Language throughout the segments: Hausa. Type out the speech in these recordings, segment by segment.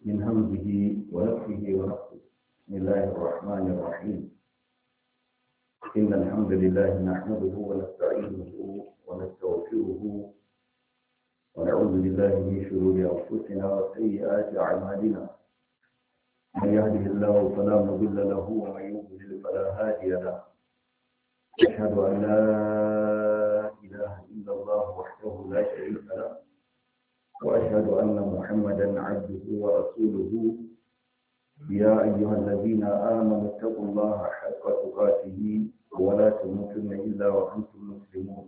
من همزه ونفخه ونفخه. بسم الله الرحمن الرحيم. إن الحمد لله نحمده ونستعينه ونستغفره ونعوذ بالله من شرور أنفسنا وسيئات أعمالنا. من يهده الله فلا مضل له ومن يضلل فلا هادي له. أشهد أن لا إله إلا الله وحده لا شريك له، وأشهد أن محمدا عبده ورسوله. يا أيها الذين آمنوا اتقوا الله حق تقاته ولا تموتن إلا وأنتم مسلمون.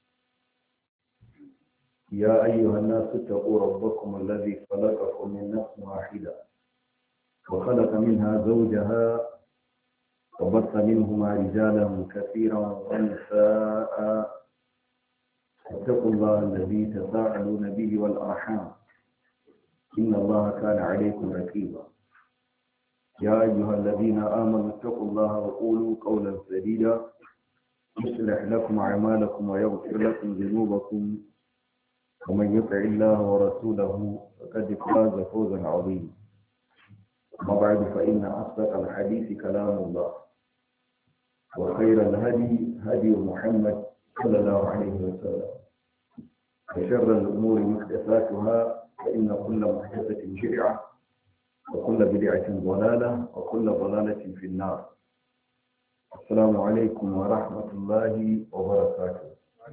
يا أيها الناس اتقوا ربكم الذي خلقكم من نفس واحدة وخلق منها زوجها وبث منهما رجالا كثيرا ونساء. اتقوا الله الذي تساءلون به والأرحام، إن الله كان عليكم رقيبا. يا أيها الذين آمنوا اتقوا الله وقولوا قولا سديدا يصلح لكم أعمالكم ويغفر لكم ذنوبكم، ومن يطع الله ورسوله فقد فاز فوزا عظيما. أما بعد، فإن أصدق الحديث كلام الله، وخير الهدي هدي محمد صلى الله عليه وسلم، وشر الأمور محدثاتها، فإن كل محدثة بدعة وكل بدعة ضلالة وكل ضلالة في النار. السلام عليكم ورحمة الله وبركاته.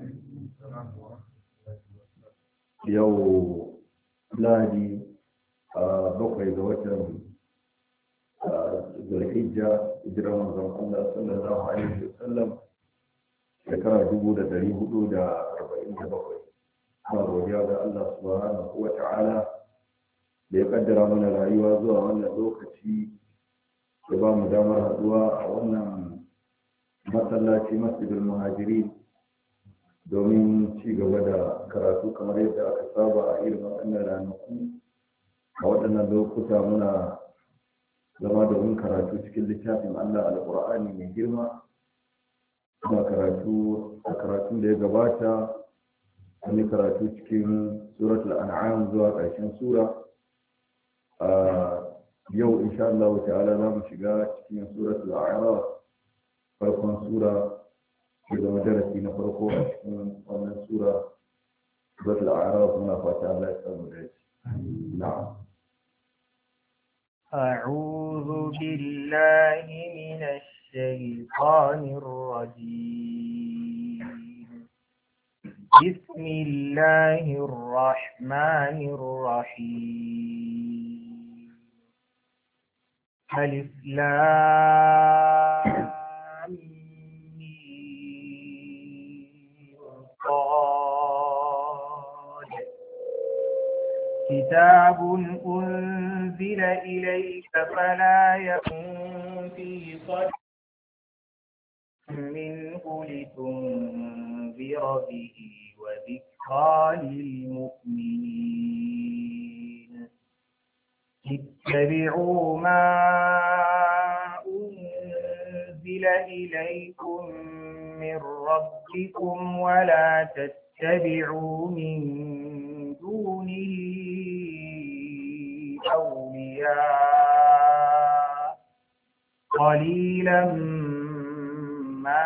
يوم لادي بقي زوجة ذو الحجة إجرى رمضان الله صلى الله عليه وسلم شكرا جبودة لهدود 47. ana godiya ga Allah subhanahu wa ta'ala da ya kaddara mana rayuwa zuwa wannan lokaci da ba mu damar haduwa a wannan masallaci masjidul muhajirin domin ci gaba da karatu kamar yadda aka saba a irin waɗannan ranaku. A waɗannan lokuta muna zama domin karatu cikin littafin Allah alƙur'ani mai girma. Muna karatu a karatun da ya gabata wani karatu cikin suratul an'am zuwa ƙarshen sura. Yau insha Allah ta'ala za mu shiga cikin suratul a'raf, farkon sura da zama darasi na farko a cikin wannan sura suratul a'raf. Muna fata Allah ya samu dace. Na'am. أعوذ بالله من الشيطان الرجيم. بسم الله الرحمن الرحيم. ألف لام ميم صاد. كتاب أنزل إليك فلا يكن في صدرك منه لتنذر به وذكرى للمؤمنين. اتبعوا ما أنزل إليكم من ربكم ولا تتبعوا من دونه أولياء قليلا ما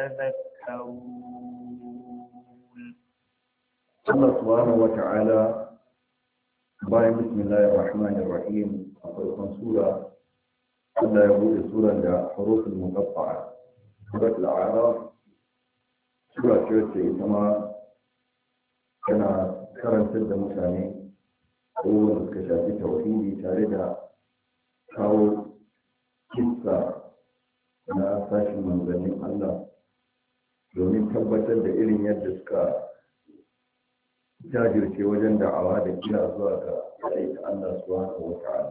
تذكرون. الله سبحانه وتعالى باي بسم الله الرحمن الرحيم. أقول سورة الله يقول سورة حروف المقطعة. سورة الأعراف سورة شوتي كما كان karantar da mutane abubuwan da suka shafi tauhidi tare da kawo kissa na sashin manzannin Allah domin tabbatar da irin yadda suka jajirce wajen da'awa da kira zuwa ga aiki Allah subhanahu wa ta'ala.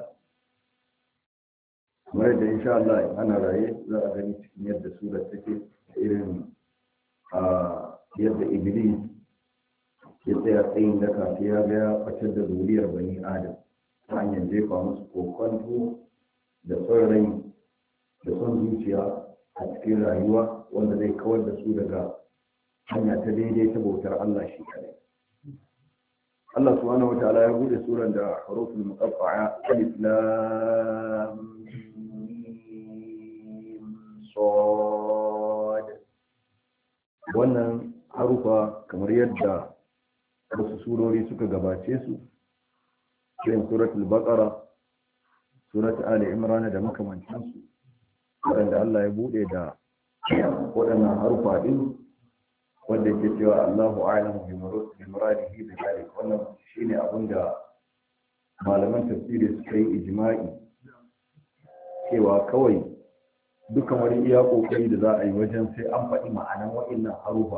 Kamar yadda insha Allah in ana raye za a gani cikin yadda sura take irin yadda Iblis ya tsaya tsayin daka sai ya ga ya fatar da zuriyar bani Adam ta hanyar jefa musu kokonto da son rai da son zuciya a cikin rayuwa wanda zai kawar da su daga hanya ta daidai ta bautar Allah shi kadai. Allah subhanahu wa ta'ala ya bude suran da huruful muqatta'a alif lam mim sad. Wannan harufa kamar yadda wasu surori suka gabace su, irin suratul baqara, suratul ali imran da makamantansu, wanda Allah ya bude da waɗannan harufa din, wanda ke cewa Allahu a'lamu bi muradihi bi dhalik. Wannan shine abin da malaman tafsiri suka yi ijma'i cewa kawai dukkan wani iya kokari da za a yi wajen sai an faɗi ma'anan wa'annan harufa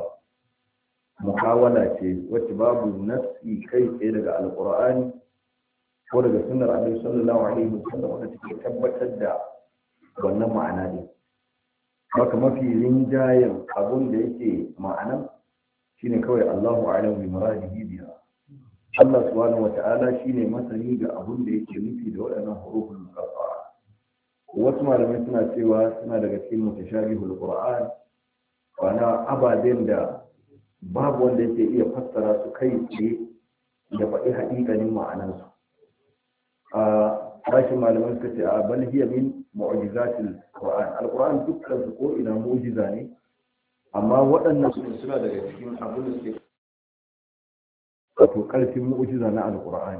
muhawala ce wacce babu nassi kai tsaye daga alqur'ani ko daga sunnar annabi sallallahu alaihi wasallam wanda take tabbatar da wannan ma'ana din. Haka mafi rinjayen abun da yake ma'anan shine kawai Allahu a'lamu bi muradihi biha. Allah subhanahu wata'ala shine masani ga abun da yake nufi da waɗannan huruful muqatta'a. Wasu malamai suna cewa suna daga cikin mutashabihul Qur'an, wana ababen da babu wanda yake iya fassara su kai tsaye da faɗi haƙiƙanin ma'anansu. A sashin malamai suka ce a bal hiya min mu'jizatil Qur'an. Al-Qur'an dukkan su ko ina mu'jiza ne, amma waɗannan suna daga cikin abin da suke wato ƙarfin mu'jiza na Al-Qur'ani,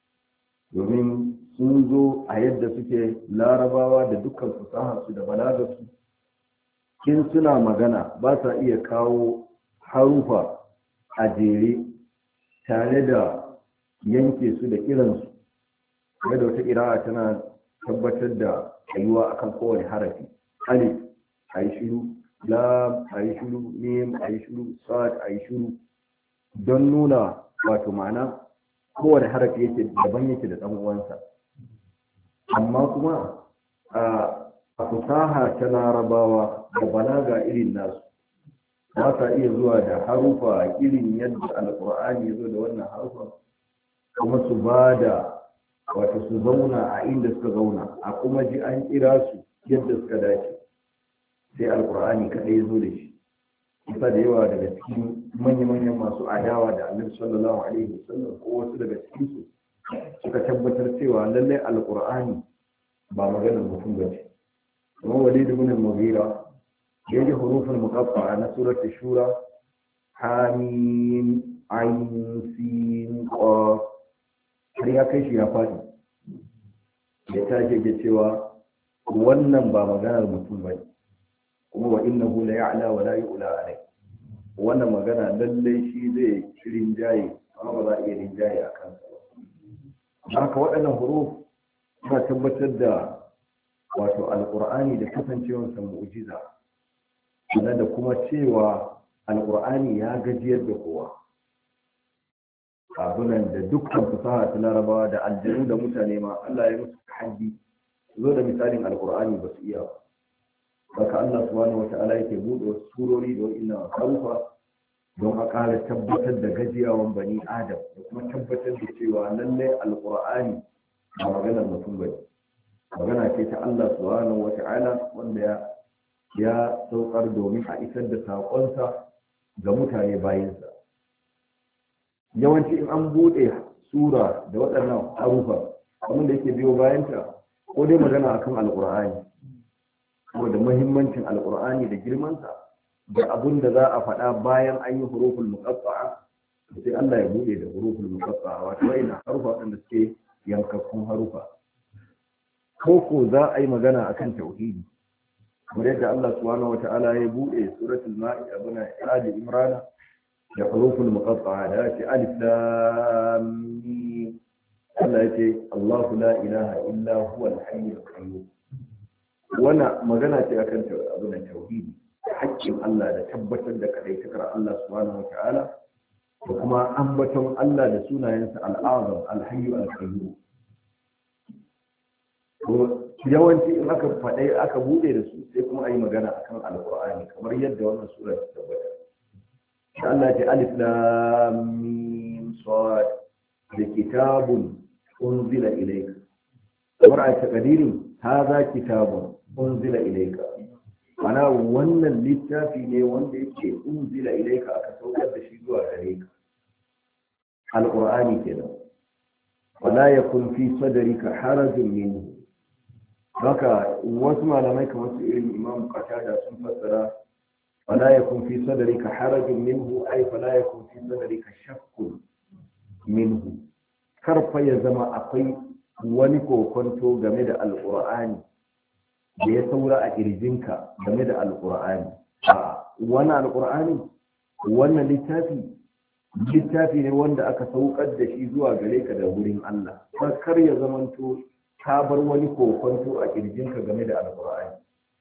domin sun zo a yadda suke larabawa da dukkan fasahar su da balagar su, kin suna magana ba sa iya kawo harufa a jere tare da yanke su da kiransu, da wata ƙira'a tana tabbatar da tsayuwa akan kowane harafi. Alif a yi shiru, lam a yi shiru, mim a yi shiru, sad a yi shiru, don nuna wato ma'ana kowane harafi yake daban yake da ɗan uwansa. Amma kuma a fasaha ta larabawa da balaga irin nasu ba sa iya zuwa da harufa irin yadda alƙur'ani ya zo da wannan harufa, kuma su ba da wato su zauna a inda suka zauna a kuma ji an kira su yadda suka dace, sai alkur'ani kadai ya zo da shi. Kusa da yawa daga cikin manya-manyan masu adawa da annabi sallallahu alaihi wasallam ko wasu daga cikin su suka tabbatar cewa lallai alkur'ani ba maganar mutum ba ce. Kuma Walid ibn al-Mughira ya ji hurufin muqatta'a na surat shura, hamim, ayn, sin, qaf, har ya kai shi ya faɗi ya tashi ga cewa wannan ba maganar mutum ba ne, kuma wa innahu la ya'la wa la yu'la alai. Wannan magana lallai shi zai rinjaye, amma ba za a iya rinjaye a kansa ba. Haka waɗannan huruf suna tabbatar da wato alƙur'ani da kasancewarsa mu'jiza, sannan da kuma cewa alƙur'ani ya gajiyar da kowa. Abunan da dukkan fasaha ta larabawa da aljanu da mutane ma Allah ya musu haddi zo da misalin alkur'ani ba su iya ba. Haka Allah subhanahu wata'ala yake buɗe wasu surori da wa'innan harufa don a ƙara tabbatar da gajiyawan bani adam da kuma tabbatar da cewa lallai alkur'ani ba maganar mutum ba ne, magana ce ta Allah subhanahu wata'ala wanda ya saukar domin a isar da saƙonsa ga mutane bayansa. Yawanci in an buɗe sura da waɗannan harufa, abin da yake biyo bayanta ko dai magana akan alƙur'ani, saboda muhimmancin alƙur'ani da girmansa da abin da za a faɗa bayan an yi huruful muqatta'a, sai Allah ya buɗe da huruful muqatta'a, wato wa'ina harufa waɗanda suke yankakkun harufa. Ko za a yi magana akan tauhidi, kamar yadda Allah subhanahu wata'ala ya buɗe suratul ma'ida bana Ali Imran da huruful muqatta'a da yake alif lam mim. Allah yake Allahu la ilaha illa huwa al-hayyul qayyum. Wannan magana ce akan abin tauhidi, haƙƙin Allah da tabbatar da kadaitakar Allah subhanahu wata'ala da kuma ambaton Allah da sunayensa al-azam al-hayyu al-qayyum. Yawanci in aka faɗe aka bude da su sai kuma ayi magana akan alqur'ani kamar yadda wannan sura ta tabbata. Allah ce alif lam mim sad da kitabun unzila ilayka, kamar a takadirin hadha kitabun unzila ilayka, ana wannan littafi ne wanda yake unzila ilayka aka saukar da shi zuwa gare ka. alqur'ani kenan wala yakun fi sadrika harajun minhu. haka wasu malamai kamar su irin imam qatada sun fassara wala yakun fi sadrika harajun minhu ay fala yakun fi sadrika shakkun minhu. karfa ya zama akwai wani kokonto game da alqur'ani da ya saura a kirjinka game da alqur'ani. wannan alqur'ani wannan littafi ne wanda aka saukar da shi zuwa gare ka da wurin Allah. kar ya zamanto ka bar wani kokonto a kirjinka game da alqur'ani.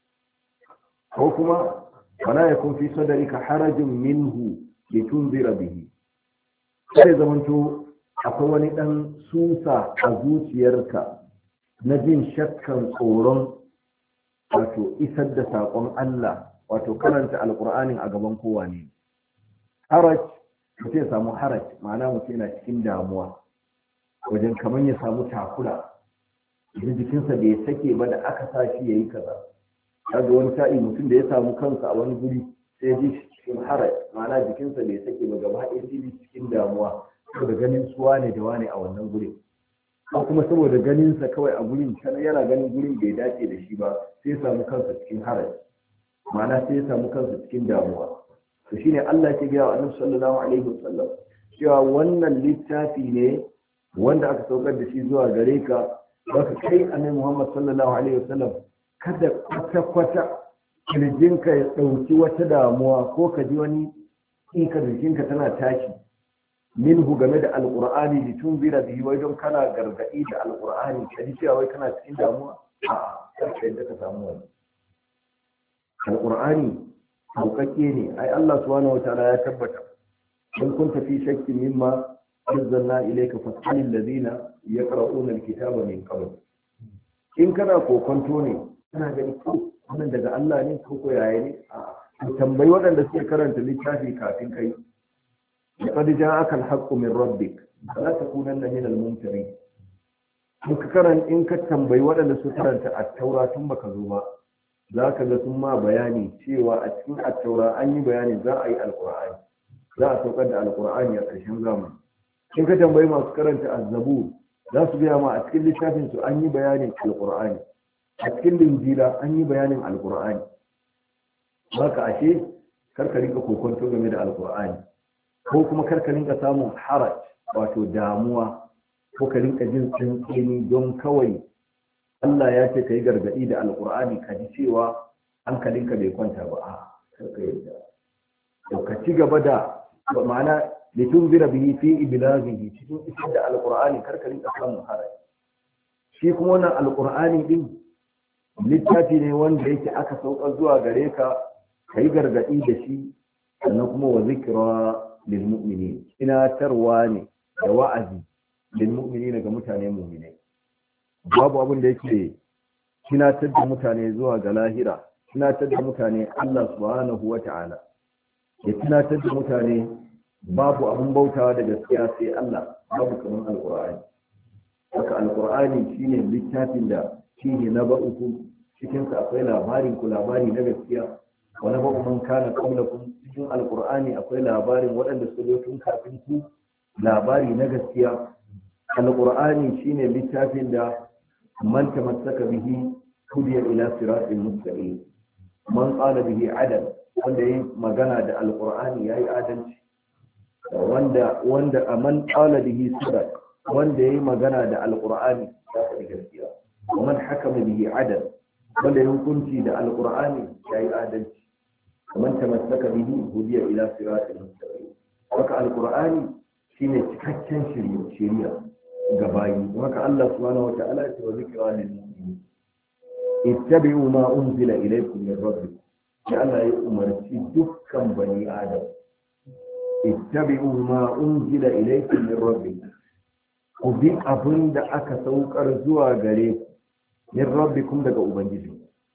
ko kuma wala yakun fi sadrika harajun minhu litunzira bihi. sai zamanto akwai wani dan susa a zuciyarka na jin shakkan tsoron wato isar da saƙon Allah, wato karanta alqur'anin a gaban kowa ne. haraj mutum ya samu haraj, ma'ana mutum yana cikin damuwa wajen kamar ya samu takura idan jikinsa bai sake ba da aka sa shi ya yi kaza. kaga wani sa'i mutum da ya samu kansa a wani guri sai ji cikin haraj, ma'ana jikinsa bai sake ba gaba ɗaya sai cikin damuwa saboda ganin suwa ne da wane a wannan gurin, ko kuma saboda ganinsa kawai a gurin yana ganin gurin bai dace da shi ba sai ya samu kansa cikin haraj, ma'ana sai ya samu kansa cikin damuwa. to shine Allah ke gaya wa Annabi sallallahu alaihi wasallam cewa wannan littafi ne wanda aka saukar da shi zuwa gare ka. baka kai Annabi Muhammad sallallahu alaihi wasallam kada kwata kirjinka ya dauki wata damuwa ko ka ji wani ikar jikinka tana tashi minhu game da alqur'ani litunzira bihi, wai don kana gargadi da alqur'ani ka ji cewa wai kana cikin damuwa. a'a sai da ka samu wani alqur'ani sauƙaƙe ne. ai Allah subhanahu wataala ya tabbata in kunta fi shakkin mimma anzalna ilayka fas'alil ladina yaqra'una alkitaba min qabl. in kana kokonto ne kana gani ko wannan daga Allah ne ko yaya ne, a tambayi waɗanda suke karanta littafi kafin kai. laqad ja'aka alhaqqu min rabbik fala takunanna min almumtarin. in ka tambayi waɗanda suke karanta at-taura tun baka zo ba, za ka ga sun ma bayani cewa a cikin attaura an yi bayani za a yi alkur'ani, za a saukar da alkur'ani a ƙarshen zamani. in ka tambayi masu karanta azzabur za su gaya ma a cikin littafin su an yi bayanin alkur'ani, a cikin linjila an yi bayanin alkur'ani. baka ashe karka rinka kokonto game da alkur'ani, ko kuma karka rinka samun haraj wato damuwa, ko ka rinka jin tsantseni don kawai Allah ya ce ka yi gargaɗi da alƙur'ani ka ji cewa hankalinka bai kwanta ba. a karka yadda ka ci gaba da ma'ana da tun zira bihi fi iblazihi cikin isar da alƙur'ani karka rinka samun harai. shi kuma wannan alƙur'ani din littafi ne wanda yake aka sauka zuwa gare ka ka yi gargaɗi da shi, sannan kuma wa zikra lil mu'minin, inatarwa ne da wa'azi lil mu'minin ga mutane mu'minai. babu abin da yake tunatar da mutane zuwa ga lahira, tunatar da mutane Allah subhanahu wa ta'ala, ya tunatar da mutane babu abin bautawa da gaskiya sai Allah, babu kamar alqur'ani. haka alqur'ani shine littafin da shine na ba'uku, cikin sa akwai labarin ku, labari na gaskiya. wa na ba'u man kana qablakum, cikin alqur'ani akwai labarin waɗanda suka zo tun kafin ku, labari na gaskiya. alqur'ani shine littafin da man tamassaka bihi hudiya ila siratin mustaqim. man qala bihi adal, wanda yayi magana da alqur'ani yayi adalci. wanda man qala bihi sadaq, wanda yayi magana da alqur'ani ya faɗi gaskiya. wa man hakama bihi adal, wanda yayi hukunci da alqur'ani yayi adalci. man tamassaka bihi hudiya ila siratin mustaqim. haka alqur'ani shine cikakken shiriya ga bayi. haka Allah subhanahu wa ta'ala ya ce wa zikra lil mu'minin ittabi'u ma unzila ilaykum min rabbikum. ya Allah ya umarci dukkan bani adam, ittabi'u ma unzila ilaykum min rabbikum, ku bi abin da aka saukar zuwa gare ku min rabbikum daga ubangiji.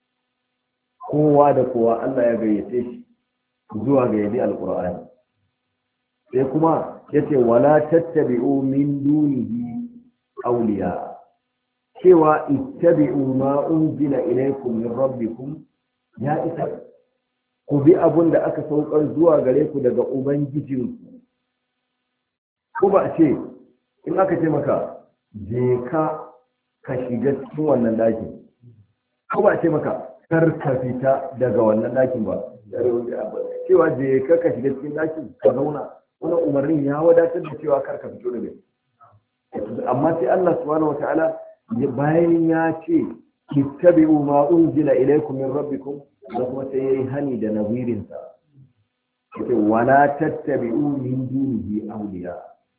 kowa da kowa Allah ya gayyace shi zuwa ga yabi alqur'ani. sai kuma yace wala tattabi'u min dunihi awliya, cewa ittabi'u ma unzila ilaykum min rabbikum ya isa, ku bi abun da aka saukar zuwa gare ku daga ubangijinku. ko ba a ce in aka ce maka je ka shiga cikin wannan ɗakin, ko ba a ce maka kar ka fita daga wannan ɗakin ba, cewa je ka shiga cikin ɗakin ka zauna, wannan umarnin ya wadatar da cewa kar ka fito daga. Amma sai Allah subhanahu wataala bayan ya ce ittabi'u ma unzila ilaykum min rabbikum, da kuma sai yayi hani da nazirin sa, yace wala tattabi'u min dunihi awliya,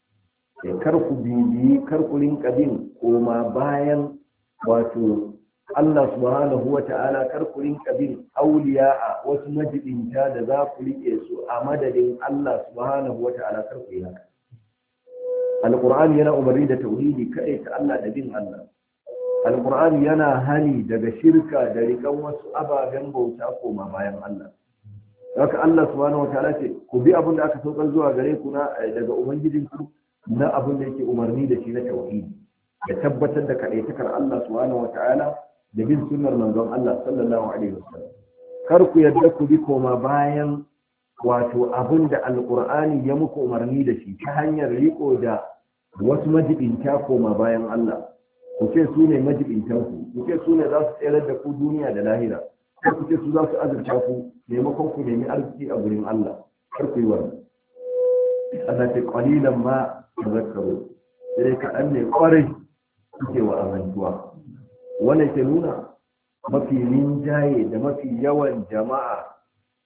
kar ku bibi, kar ku rinka bin koma bayan wato Allah subhanahu wataala, kar ku rinka bin awliya a wasu majibinta da za ku rike su a madadin Allah subhanahu wataala, kar ku yi haka. Alqur'ani yana umarni da tauhidi kai ta Allah da bin Allah. Alƙur'ani yana hani daga shirka da rikan wasu ababen bauta koma bayan Allah. Haka Allah subhanahu wa ta'ala ce ku bi abin da aka saukar zuwa gare ku daga ubangijinku na abin da yake umarni da shi na tauhidi, da tabbatar da kadaitakar Allah subhanahu wa ta'ala da bin sunnar manzon Allah sallallahu alaihi wasallam. Kar ku yarda ku bi koma bayan wato abin da Alƙur'ani ya muku umarni da shi ta hanyar riko da wasu majibinta koma bayan Allah. Ku ce su ne majibintanku, ku ce su ne za su tsayar da ku duniya da lahira, ko ku ce su za su azurta ku maimakon ku nemi arziki a gurin Allah, kar ku yi wannan. Allah ce qalilan ma tazakkaru, sai kaɗan ne kwarai kuke wa azantuwa. Wannan ke nuna mafi rinjaye da mafi yawan jama'a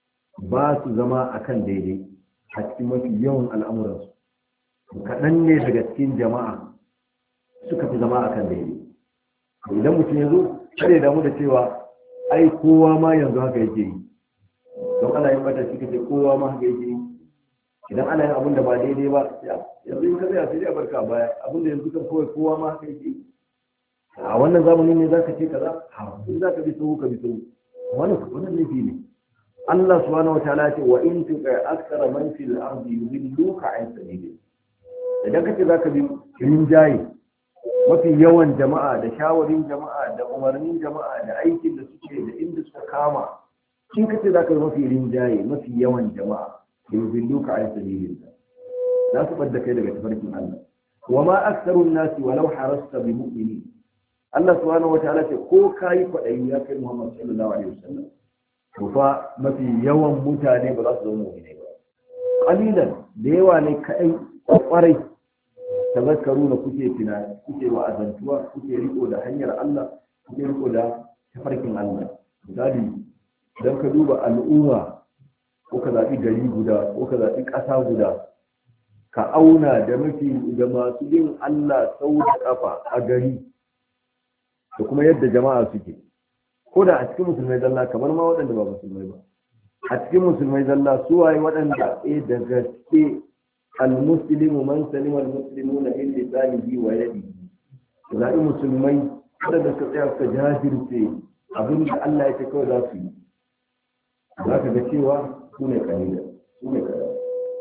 ba su zama akan daidai a cikin mafi yawan al'amuransu. Kaɗan ne daga cikin jama'a suka fi zama akan daidai. Idan mutum ya zo kare damu da cewa ai kowa ma yanzu haka yake yi, don ana yin mata suka ce kowa ma haka yake yi. Idan ana yin abin da ba daidai ba yanzu in ka tsaya sai a barka baya, abin da yanzu kan kawai kowa ma haka yake yi. A wannan zamanin ne zaka ce kaza, in zaka bi sau ka bi sau, wannan laifi ne. Allah subhanahu wataala ya ce wa in tuqa aktsara man fil ardi yudilluka an sabili. Idan kace zaka bi rinjaye mafi yawan jama'a da shawarin jama'a da umarnin jama'a da aikin da suke da inda suka kama, kin kace zaka yi mafi rinjaye mafi yawan jama'a yudilluka an sabilillah, za su bar da kai daga tafarkin Allah. wa ma aktharun nasi walau harasta bi mu'minin. Allah subhanahu wataala ce ko kai kwadayi ya kai Muhammad sallallahu alaihi wasallam, to fa mafi yawan mutane ba za su zama mu'mini ba. Qalilan da yawa ne kai kwarai tazakkaruna kuke tunani, kuke wa'azantuwa, kuke riko da hanyar Allah, kuke riko da tafarkin Allah. Misali idan ka duba al'umma, ko ka zaɓi gari guda ko ka zaɓi ƙasa guda, ka auna da masu yin Allah sau da ƙafa a gari da kuma yadda jama'a suke, ko da a cikin musulmai zalla kamar ma waɗanda ba musulmai ba, a cikin musulmai zalla su waye waɗanda da gaske al-muslimu man salima al-muslimuna min lisanihi wa yadihi. Zaɓi musulmai waɗanda suka tsaya suka jajirce abin da Allah ya ce kawai za su yi, za ka ga cewa su ne kalila, su ne kalila.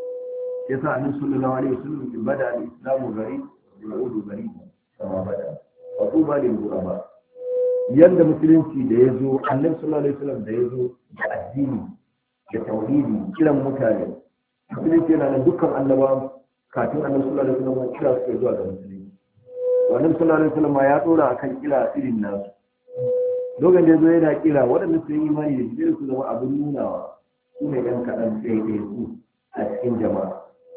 Ya sa annabi sallallahu alaihi wasallam in bada al-islamu gari da yaudu gari kama bada wa tuba lil ghuraba. Yanda musulunci da ya zo, annabi sallallahu alaihi wasallam da ya zo da addini da tauhidi, kiran mutane, musulunci yana nan dukkan annabawa kafin annabi sallallahu alaihi wasallam kira su zuwa ga musulunci. Annabi sallallahu alaihi wasallam ya dora akan kira irin nasu. Dogon da ya zo yana kira waɗanda su yi imani da shi su zama abin nunawa, su ne ɗan kaɗan ɗaiɗai su a cikin jama'a.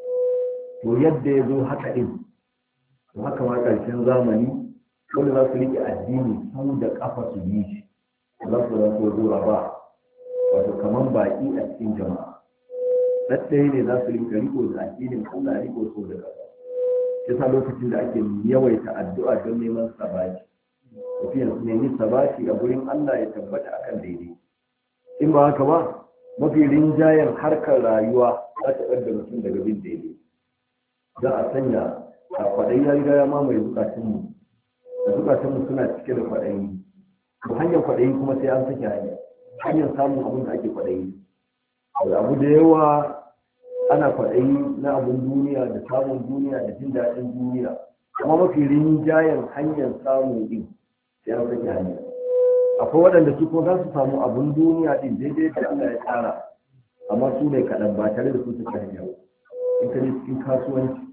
To yadda ya zo haka ɗin, to haka ma ƙarshen zamani wanda za su riƙe addini sau da ƙafa su yi shi, za su zanto zuwa ba, wato kamar baƙi a cikin jama'a. Ɗaɗɗaya ne za su riƙe riƙo da addinin Allah, riƙo sau da ƙafa. Yasa lokacin da ake yawaita addu'a don neman sabaki, tafiyar su nemi sabaki a gurin Allah ya tabbata akan daidai. In ba haka ba, mafi rinjayen harkar rayuwa za ta ɗaga mutum daga bin daidai. Za a sanya a kwaɗayi ya riga ya mamaye zukatunmu, da zukatunmu suna cike da kwaɗayi. To hanyar kwaɗayi kuma sai an sake hanyar samun abin da ake kwaɗayi. Abu da yawa ana kwaɗayi na abin duniya da samun duniya da jin daɗin duniya, amma mafi rinjayen hanyar samun ɗin sai an sake hanya. Akwai waɗanda su kuma za su samu abin duniya ɗin daidai da Allah ya tsara, amma su ne kaɗan ba tare da su suka hanya. In ka je cikin kasuwanci,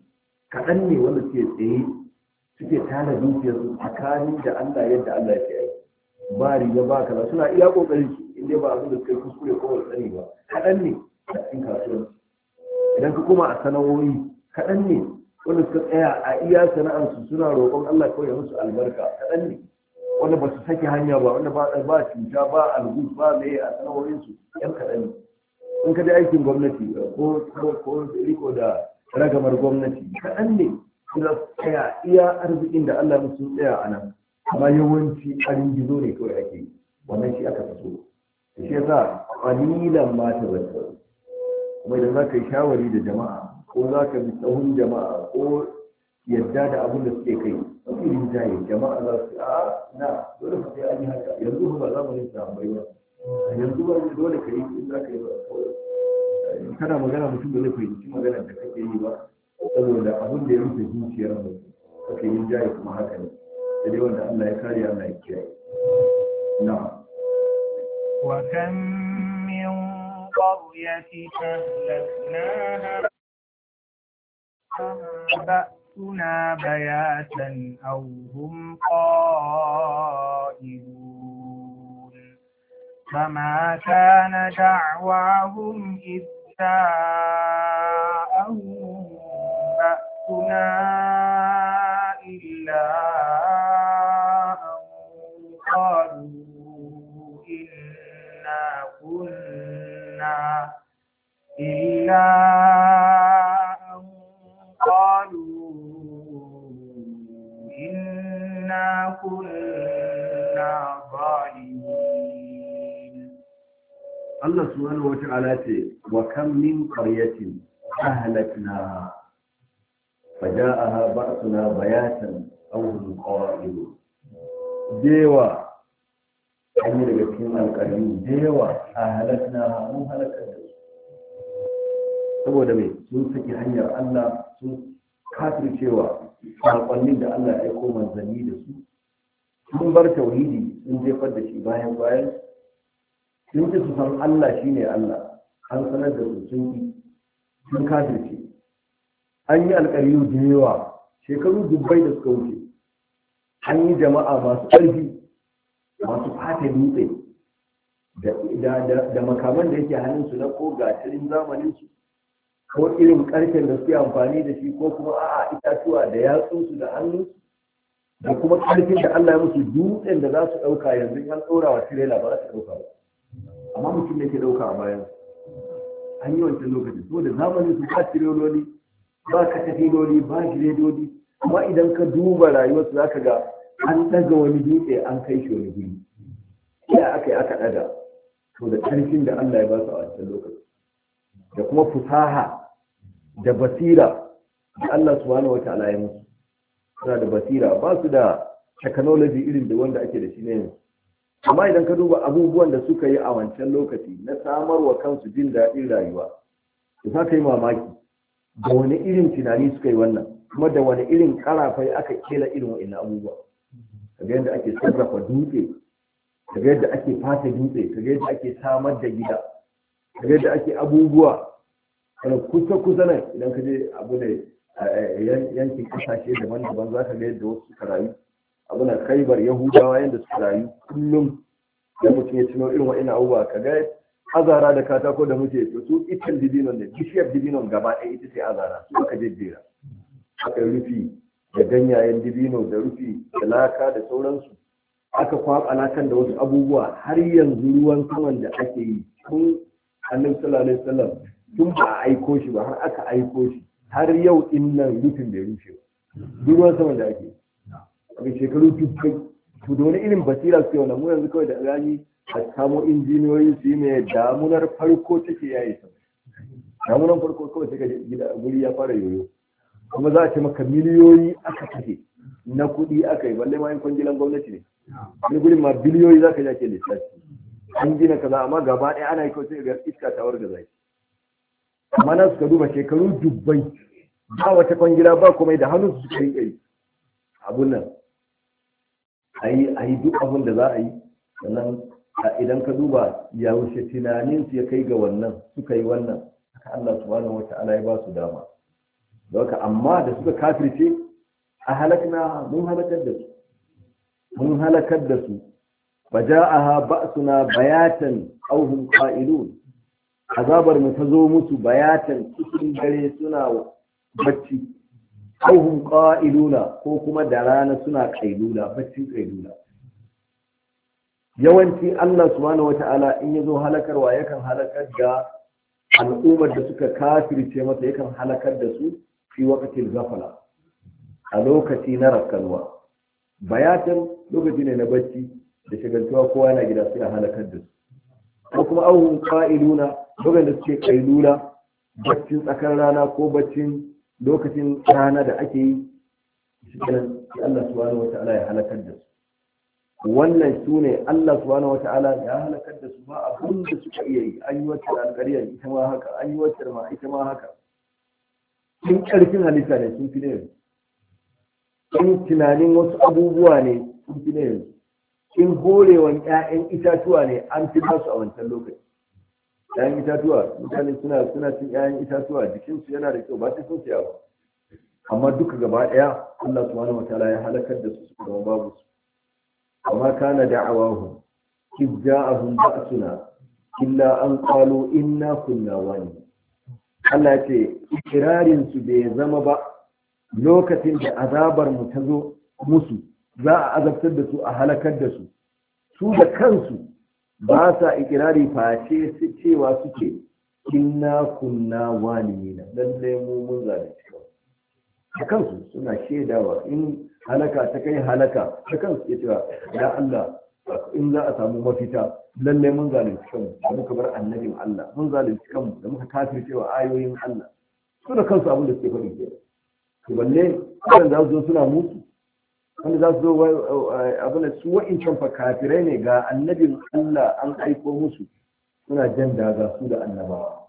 kaɗan ne wanda suke tsaye suke tara dukiyarsu tsakanin da Allah yadda Allah ya ce ba riba ba kaza suna iya kokarin su inda ba abin da suka yi kuskure ko ba sani ba kaɗan ne a cikin kasuwanci. Idan ka koma a sana'o'i kaɗan ne wanda suka tsaya a iya sana'arsu suna roƙon Allah kawai ya musu albarka kaɗan ne. Wanda ba su sake hanya ba wanda ba cuta ba algus ba mai a sana'o'insu yan kaɗan ne. In ka je aikin gwamnati ko riko da ragamar gwamnati kaɗan ne suna tsaya iya arzikin da Allah musu tsaya a nan, amma yawanci arin gizo ne kawai ake yi, wannan shi aka fito da shi yasa qalilan ma tazakkaru. Kuma idan za ka yi shawari da jama'a ko za ka bi tsawon jama'a ko yadda da abin da suke kai mafi rinjaye jama'a za su na dole ka sai an yi haka yanzu ba za mu yi samun ba yanzu ba dole ka yi in za ka yi ba kawai kana magana mutum da zai fahimci maganar da kake yi ba saboda abin da ya rufe zuciyar mu kake yin jaye kuma haka ne da dai wanda Allah ya kare Allah ya kiyaye na wa kam min qaryatin ahlaknaha ba'suna bayatan aw hum qa'ilun fama kana da'wahum idh جاءهم بأسنا إلا أن قالوا إنا كنا ظالمين. الله سبحانه وتعالى وكم من قرية أهلكناها فجاءها بأسنا بياتا أو هم قائلون. ديوا أن يلقين القرية ديوا أهلكناها مو هلكنا saboda mai sun saki hanyar Allah sun kafircewa saƙonnin da Allah ya aiko manzanni da su, sun bar tauhidi sun jefar da shi bayan sun ji su san Allah shine Allah, an sanar da su sun kafirce. An yi alƙariyu da yawa shekaru dubbai da suka wuce, an yi jama'a masu ƙarfi masu fata dutse da makaman da yake hannunsu na ko gatarin zamaninsu ko irin ƙarfen da suke amfani da shi ko kuma a'a itatuwa da yatsunsu da hannunsu da kuma ƙarfin da Allah ya musu dutsen da za su ɗauka yanzu an ɗora wa tirela ba za su ɗauka ba, amma mutum ne ke ɗauka a bayan an yi wancan lokacin so da zamanin su ba tireloli ba katafiloli ba giredodi, amma idan ka duba rayuwarsu za ka ga an ɗaga wani dutse an kai shi wani guri sai aka yi aka ɗaga to da ƙarfin da Allah ya ba su a wancan lokacin da kuma fusaha da basira da Allah subhanahu wata'ala ya musu. Suna da basira ba su da technology irin da wanda ake da shi ne yanzu, amma idan ka duba abubuwan da suka yi a wancan lokaci na samarwa kansu jin daɗin rayuwa to za ka yi mamaki da wani irin tunani suka yi wannan, kuma da wani irin karafai aka kela irin wa'in abubuwa. Kaga yadda ake sarrafa dutse, kaga yadda ake fata dutse, kaga yadda ake samar da gida, kaga yadda ake abubuwa kusa nan idan ka je abu ne yankin kasashe daban-daban za ka ga yadda wasu suka rayu, abu na Khaibar Yahudawa yadda suka rayu kullum da mutum ya tuno irin wa'in abubuwa ka ga azara da katako da muke to su itin dibinon da bishiyar dibinon gaba ɗaya ita ce azara su aka jejjera aka rufi da ganyayen dibino da rufi da laka da sauransu aka kwaɓa lakan da wasu abubuwa har yanzu ruwan saman da ake yi tun annabi sallallahu alaihi wasallam tun ba a aiko shi ba har aka aiko shi har yau in nan rufin bai rushe ba ruwan saman da ake a shekaru dubbai to da wani irin basira suke wannan mu yanzu kawai da gani a samo injiniyoyi su yi mai damunar farko take yayi sa damunar farko kawai take gida guri ya fara yoyo kuma za a ce maka miliyoyi aka kashe na kuɗi aka yi balle ma yin kwangilan gwamnati ne wani gurin ma biliyoyi za ka ji ake lissafi an gina kaza amma gaba ɗaya ana yi kawai sai ga iska ta warga zai amma na suka duba shekaru dubbai ba wata kwangila ba komai da hannun su suka yi abun nan a yi duk abun da za a yi sannan idan ka duba ya wuce tunanin su ya kai ga wannan suka yi wannan haka Allah subhanahu wata'ala ya ba su dama haka amma da suka kafirce a halakna mun halakar da su faja'aha ba'suna bayatan aw hum qa'ilun azabar mu ta zo musu bayatan cikin dare suna bacci aw hum qa'iluna ko kuma da rana suna qailula baccin qailula. Yawanci Allah subhanahu wata'ala in yazo halakarwa yakan halakar da al'ummar da suka kafirce masa, yakan halakar da su fi waqtil ghafla, a lokaci na rakkanwa. Bayatan lokaci ne na bacci da shagaltuwa kowa yana gida sai a halakar da su, ko kuma auhun qa'iluna lokacin da suke qailula, baccin tsakar rana ko baccin lokacin rana da ake yi, shi kenan Allah subhanahu wata'ala ya halakar da su. Wannan su ne Allah subhanahu wata'ala ya halakar da su, ba abin da suka iya yi. An yi wacce alƙaryar ita ma haka, an yi wacce ma ita ma haka. Sun ƙarfin halitta ne sun fi ne yanzu, in tunanin wasu abubuwa ne sun fi ne yanzu, in horewan 'ya'yan itatuwa ne an fi ba su a wancan lokaci. 'Ya'yan itatuwa mutane suna cin 'ya'yan itatuwa, jikinsu yana da kyau ba sai sun siya ba, amma duka gaba ɗaya Allah subhanahu wata'ala ya halakar da su su zama babu su. وما كان دعواهم إذ جاءهم بأسنا إلا أن قالوا إنا كنا ظالمين. Allah ce ikirarinsu bai zama ba lokacin da azabar mu ta zo musu, za a azabtar da su a halakar da su, su da kansu ba sa ikirari face su cewa suke inna kunna zalimina, lallai mu mun zalunci da kansu suna shaidawa. In halaka ta kai halaka ta kansu ke cewa ya Allah in za a samu mafita lallai mun zalunci kanmu da muka bar annabin Allah, mun zalunci kanmu da muka kafircewa ayoyin Allah. Su da kansu abin da suke faɗi ke to balle wanda za su zo suna mutu, wanda za su zo abin da su wa'incan fa kafirai ne, ga annabin Allah an aiko musu suna jan daga su da annabawa.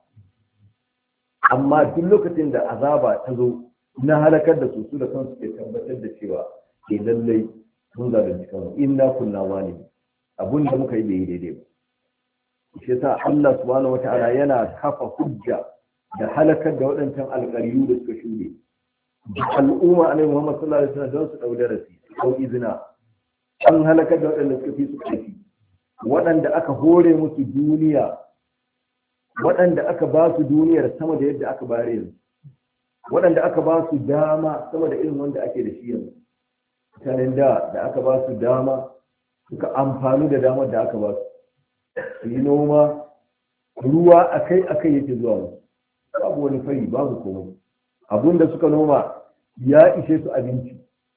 Amma duk lokacin da azaba ta zo na halakar da su da kansu ke tabbatar da cewa ke lallai mun zalunci kanmu, inna kunna zalimin, abun da muka yi bai yi daidai ba. Shi yasa Allah subhanahu wata'ala yana kafa hujja da halakar da waɗancan alƙaryu da suka shuɗe da al'umma annabi Muhammad sallallahu alaihi wasallam don su ɗau darasi, ko izina. An halakar da waɗanda suka fi su ƙarfi, waɗanda aka hore musu duniya, waɗanda aka ba su duniyar sama da yadda aka bare yanzu, waɗanda aka ba su dama sama da irin wanda ake da shi yanzu. Mutanen da aka ba su dama suka amfani da damar da aka ba su yi noma, ruwa akai yake zuwa musu, babu wani fari, babu komai. Abun da suka noma ya ishe su abinci,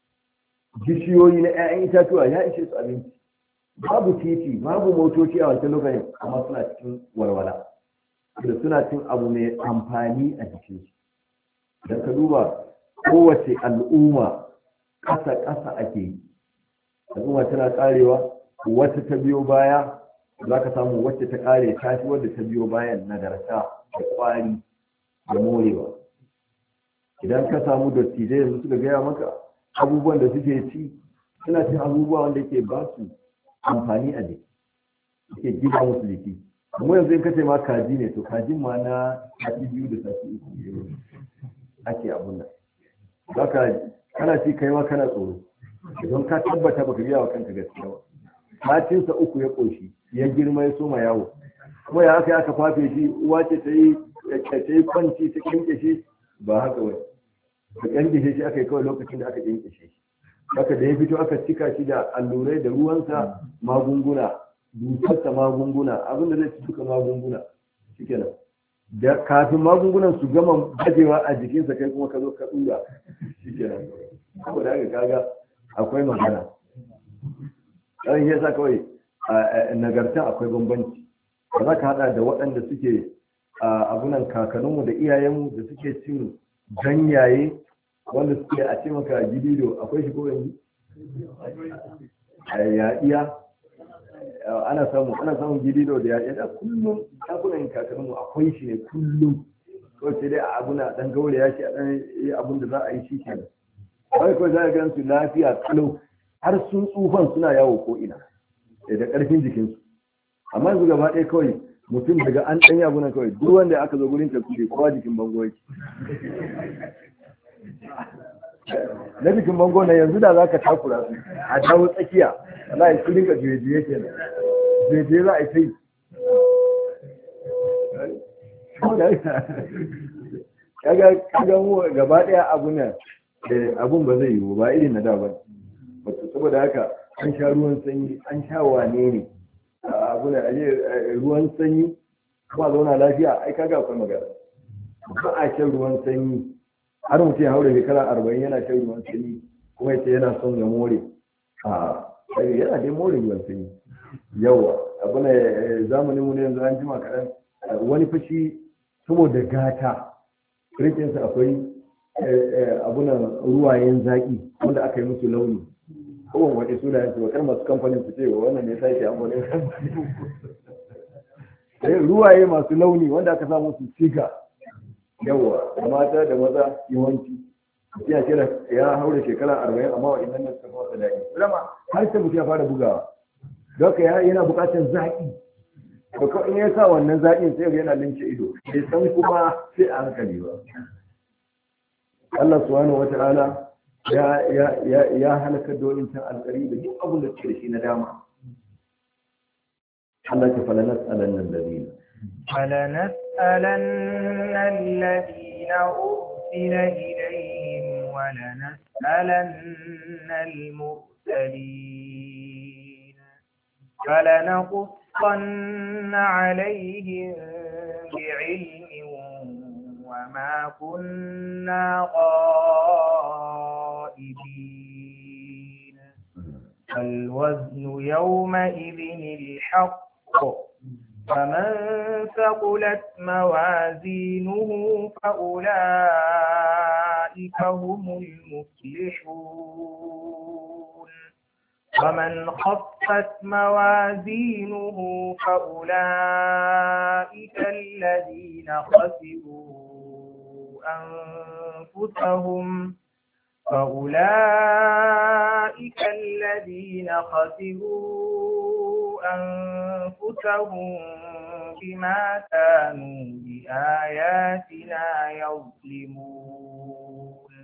bishiyoyi na 'ya'yan itatuwa ya ishe su abinci, babu titi, babu motoci a wancan lokacin, amma suna cikin walwala da suna cin abu mai amfani a jikinsu. Da ka duba kowace al'umma ƙasa ake yi, al'umma tana ƙarewa, wata ta biyo baya za ka samu wacce ta ƙare ta fi wadda ta biyo bayan nagarta da ƙwari da morewa. Idan ka samu dattijai yanzu suka gaya maka abubuwan da suke ci, suna cin abubuwa wanda ke ba su amfani a jiki, suke gina musu jiki. Kuma yanzu in ka ce ma kaji ne, to kajin ma na sati 2 da sati 3 ake abun nan. Zaka kana ci kai ma kana tsoro, idan ka tabbata baka biya wa kanka gaskiya ba. Satinsa 3 ya koshi, ya girma ya soma yawo, kuma ya aka fafe shi, uwa ce ta yi kwanci ta kinke shi, ba haka wai ka kyanke shi aka yi kawai lokacin da aka kyanke shi. Haka da ya fito aka cika shi da allurai da ruwansa magunguna, dusarsa magunguna, abin da zai ci duka magunguna, shikenan. Da kafin magungunan su gama bajewa a jikinsa kai kuma ka zo ka tsura, shikenan. Saboda haka kaga akwai magana. Ɗan yasa kawai nagarta akwai bambanci. Ba za ka haɗa da waɗanda suke abunan kakanninmu da iyayenmu da suke cin ganyaye wanda suke a ce maka gidido, akwai shi ko yanzu? Yaɗiya ana samun gidido da yaɗiya da kullum ɗakunan kakanninmu akwai shi ne kullum. Kawai sai dai a abuna ɗan gaure ya ce a ɗan yi abun da za a yi shi kenan. Kawai za a gan su lafiya kalau har sun tsufan suna yawo ko ina da ƙarfin jikinsu. Amma yanzu gaba ɗaya kawai mutum daga an ɗan yabu na kawai duk wanda aka zo gurin tafsiri kowa jikin bango yake. na jikin bango na yanzu da za ka takura su a dawo tsakiya wallahi su rinka juye-juye kenan juye-juye za a yi ta yi kaga mu gaba daya abun ba zai yiwu ba irin na da ba saboda haka an sha ruwan sanyi an sha wane ne ruwan sanyi ba zauna lafiya ai kaga akwai magana ba a shan ruwan sanyi har mutum ya haura shekara 40 yana shan ruwan sanyi kuma yace yana son ya more yana dai more ruwan sanyi yawa zamanin mu ne yanzu an jima kaɗan wani fashi saboda gata rikinsa akwai ruwayen zaƙi wanda aka yi musu launi kowane waɗe sunayen su bakar masu kamfanin su ce wannan ne sake amfani ruwaye masu launi wanda aka sa musu siga yawa da mata da maza yawanci ya kira ya haura shekara 40 amma wa'annan ne suka fasa daɗi kuma har sai mutum ya fara bugawa don haka yana buƙatar zaƙi to kawai in ya sa wannan zaƙin sai yana lince ido bai san kuma sai a hankali ba Allah subhanahu wata'ala ya halakar da wani can alƙari da duk abin da ke da shi na dama Allah ta falanas alannan ladina فلنسألن الذين أرسل إليهم ولنسألن المرسلين فلنقصن عليهم بعلم وما كنا غائبين الوزن يومئذ الحق فمن ثقلت موازينه فأولئك هم المفلحون ومن خفت موازينه فأولئك الذين خسروا أنفسهم بما كانوا بآياتنا يظلمون.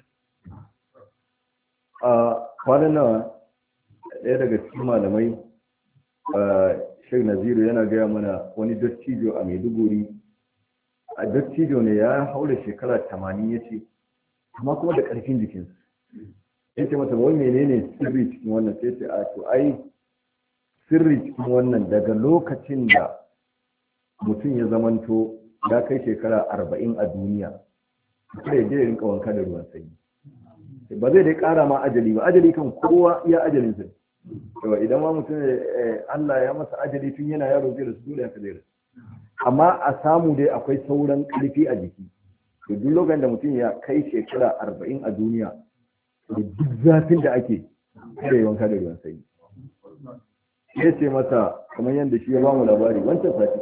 kwanan ɗaya daga cikin malamai Sheikh Naziru yana gaya mana wani dattijo a Maiduguri. A dattijo ne ya haura shekara 80 yace amma kuma da ƙarfin jikinsa. Yace masa wai menene sirri cikin wannan sai ce a to ai sirri cikin wannan daga lokacin da mutum ya zamanto ya kai shekara 40 a duniya sai ya je rinka wanka da ruwan sanyi. Ba zai dai ƙara ma ajali ba, ajali kan kowa iya ajalin sa. Yawa idan ma mutum Allah ya masa ajali tun yana yaro zai rasu dole ya zai rasu. Amma a samu dai akwai sauran ƙarfi a jiki. To duk lokacin da mutum ya kai shekara 40 a duniya duk zafin da ake sai wanka da ruwan sanyi. Ya ce masa kamar yadda shi ya bamu labari wancan sati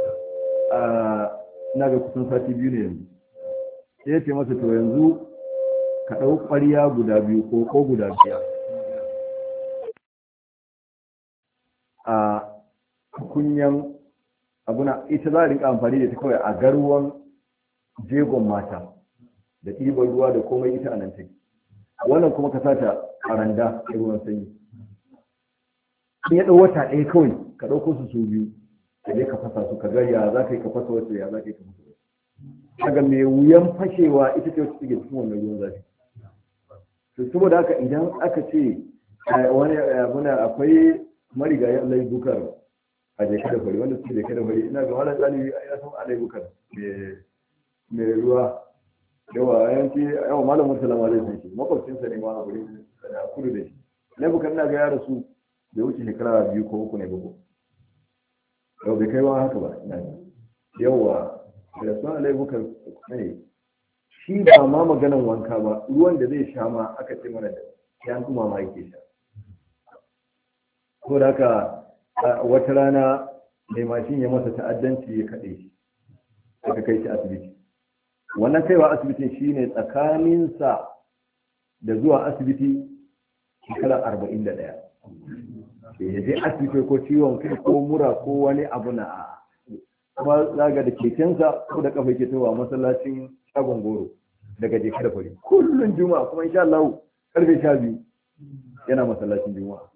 ina ga kusan sati 2 ne yanzu. Ya ce masa to yanzu ka ɗau ƙwarya guda 2 ko guda 5 a kunyan abuna ita za a rinka amfani da ta kawai a garwan jegon mata da ɗiban ruwa da komai ita a nan take. Wannan kuma ka sata a randa da ruwan sanyi. In ya ɗau wata ɗaya kawai ka ɗauko su 2 ka je ka fasa su ka ga ya za ka yi ka fasa wata ya za ka yi ka fasa wata. Daga mai wuyan fashewa ita ce wacce take cikin wannan ruwan zafi. To saboda haka idan aka ce wani abuna akwai marigayi Allah ya bukar a jeka da fari wanda suke jeka da fari ina ga wannan ɗalibi ya san Allah ya bukar mai ruwa yawa yanki yawa malam Murtala zai san shi makwabcinsa ne ma a guri da kudu da shi. Na bukar ina ga yara su bai wuce shekara 2 ko 3 ne ba ko yau bai kai ba haka ba ina yawa da sun Allah ya bukar ne shi ba ma maganan wanka ba ruwan da zai sha ma aka ce mana da ya kuma ma yake sha. Ko da haka wata rana mai mashin ya masa ta'addanci ya kaɗe shi aka kai shi asibiti. Wannan kaiwa asibitin shi ne tsakaninsa da zuwa asibiti shekara 41. Ya je asibiti ko ciwon kai ko mura ko wani abu na kuma zaga da kekensa ko da kafa yake tawa masallacin shagon goro daga jeka da fari kullun juma'a kuma insha Allah karfe 12 yana masallacin juma'a.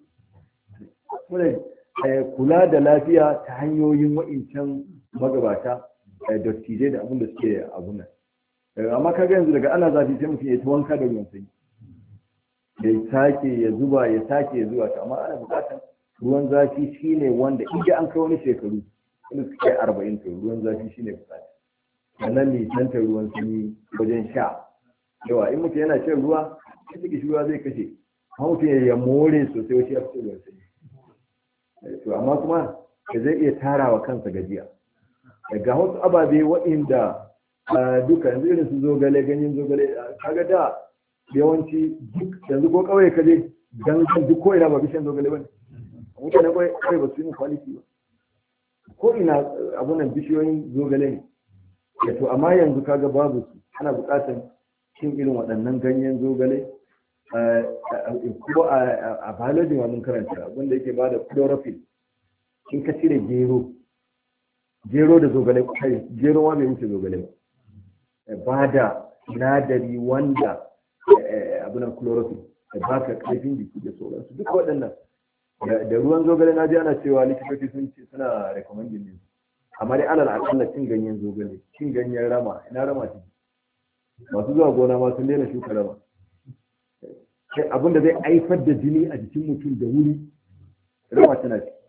Kula da lafiya ta hanyoyin wa'incan magabata dattijai da abin da suke abun nan. Amma kaga yanzu daga ana zafi sai mutum ya ta wanka da ruwan sanyi ya sake ya zuba ya sake ya zuba ta, amma ana bukatar ruwan zafi shine wanda idan an kai wani shekaru wanda suke 40 to ruwan zafi shine bukata. Sannan ne tanta ruwan sanyi wajen sha yawa in mutum yana shan ruwa sai shi ruwa zai kashe, amma mutum ya more sosai wace ya fito ruwan sanyi. To amma kuma da zai iya tarawa kansa gajiya ga wasu ababe waɗanda duka yanzu irin su zogale ganyen zogale kaga da yawanci duk yanzu ko kawai ka je gangan duk ko ina ba bishan zogale bane mutane kawai ba su yi quality ba ko ina abunan bishiyoyin zogale ne. To amma yanzu kaga babu su, ana buƙatar cin irin waɗannan ganyen zogale ko a biology ma mun karanta wanda yake bada chlorophyll. In ka cire gero da zogale kai gero ma bai wuce zogale ba da sinadari wanda abunan chlorophyll da baka karfin jiki da sauransu duk waɗannan da ruwan zogale na ji ana cewa likitoci sun ce suna recommending ne, amma dai alal akalla cin ganyen zogale, cin ganyen rama, ina rama ce masu zuwa gona ma sun daina shuka rama. Kai abin da zai haifar da jini a jikin mutum da wuri rama tana ci.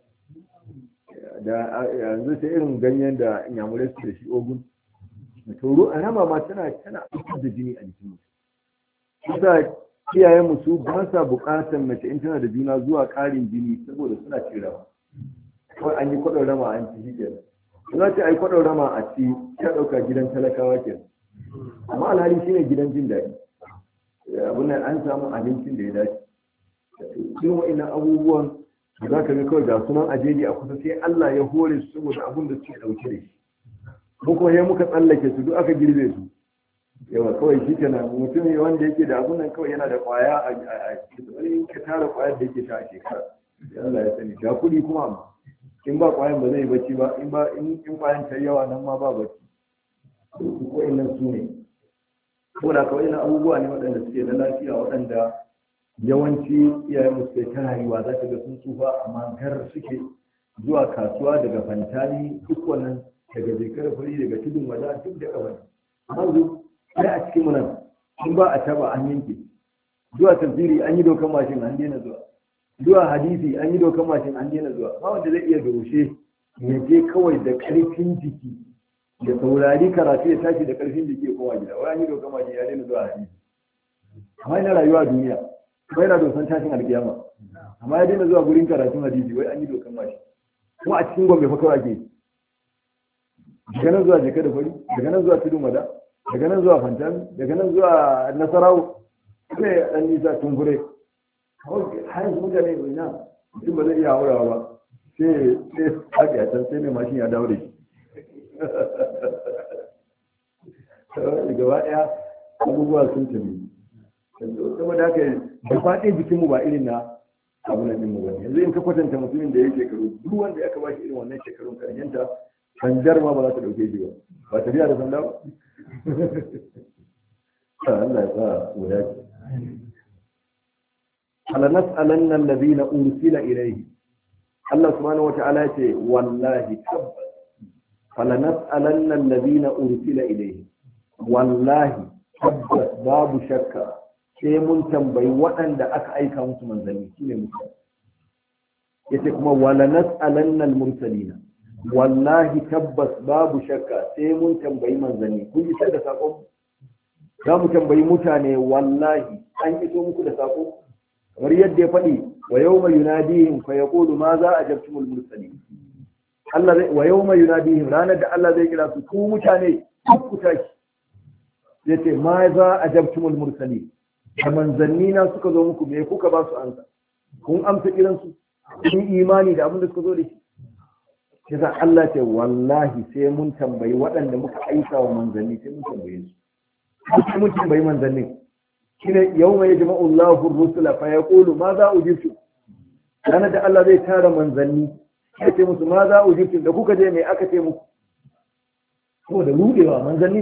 Da yanzu sai irin ganyen da inyamurai su da shi ogun to rama ma tana haifar da jini a jikin mutum. Kusa iyayen musu ba sa bukatar mace in tana da juna zuwa ƙarin jini saboda suna ci rama. Kawai an yi kwaɗon rama an ci shi kenan. Za ta yi kwaɗon rama a ci ya ɗauka gidan talakawa kenan. Amma alhali shi ne gidan jin daɗi. Abin nan an samu abincin da ya dace. Irin wa'innan abubuwan da za ka ga kawai ga sunan ajeji a kusa sai Allah ya hore su saboda abin da suke ɗauke da shi. Mu kuma sai muka tsallake su duk aka girbe su. Yawa kawai shi kenan mutum wanda yake da abun nan kawai yana da kwaya a cikin wani ka tara kwayar da yake sha a shekara. Allah ya sani ga kuɗi kuma amma in ba kwayan ba zai bacci ba in kwayan ta yawa nan ma ba bacci. Ko innan su ne. Saboda kawai na abubuwa ne waɗanda suke da lafiya waɗanda yawanci iyayen mu suke ta rayuwa za ka ga sun tsufa amma gar suke zuwa kasuwa daga fantani duk wannan daga jekar fari daga tudun wada duk da kawai. Amma sai a cikin mu nan in ba a taba an yanke zuwa tafsiri an yi dokan mashin an daina zuwa hadisi an yi dokan mashin an daina zuwa ba wanda zai iya doshe ya je kawai da karfin jiki da saurari karatu ya tashi da karfin jiki ya koma gida wai an yi dokan mashin ya daina zuwa hadisi amma yana rayuwa a duniya kuma yana dosan tashin alkiyama amma ya daina zuwa gurin karatun hadisi wai an yi dokan mashin kuma a cikin Gombe fa kawai ake daga nan zuwa jeka da fari daga nan zuwa tudun wada daga nan zuwa fantami daga nan zuwa nasarawo sai dan nisa tunkure har yanzu mutane bai na mutum ba zai iya haurawa ba sai haka ya can sai mai mashin ya dawo da shi gaba ɗaya abubuwa sun tafi saboda haka da faɗin jikinmu ba irin na abu na ɗinmu ba yanzu in ka kwatanta mutumin da ya shekaru duk wanda aka ba shi irin wannan shekarun karyanta sanjar ma ba za ta ɗauke shi ba ba tafiya da sanda ba Allah ya sa mu dace ala nas'alanna alladhina ursila ilayhi Allah subhanahu wata'ala ce wallahi tabbas fala nas'alanna alladhina ursila ilayhi wallahi tabbas babu shakka sai mun tambayi waɗanda aka aika musu manzanni shine mutum yace kuma wala nas'alanna al-mursalina wallahi tabbas babu shakka sai mun tambayi manzanni kun isar da sakon za mu tambayi mutane wallahi an iso muku da sako kamar yadda ya faɗi wa yawma yunadihim fa yaqulu ma za ajabtumul mursalin Allah zai wa yawma yunadihim ranar da Allah zai kira su ku mutane ku tashi yace ma za ajabtumul mursalin da manzanni na suka zo muku me kuka ba su ansa kun amsa kiransu kun imani da abin da suka zo da shi yasa Allah ce wallahi sai mun tambayi waɗanda muka aika wa manzanni sai mun tambaye su sai mun tambayi manzannin shine yawma yajma'u Allahu ar-rusula fa yaqulu ma za ujibtu ranar da Allah zai tara manzanni ya ce musu ma za ujibtu da kuka je me aka ce muku ko da rudewa manzanni ba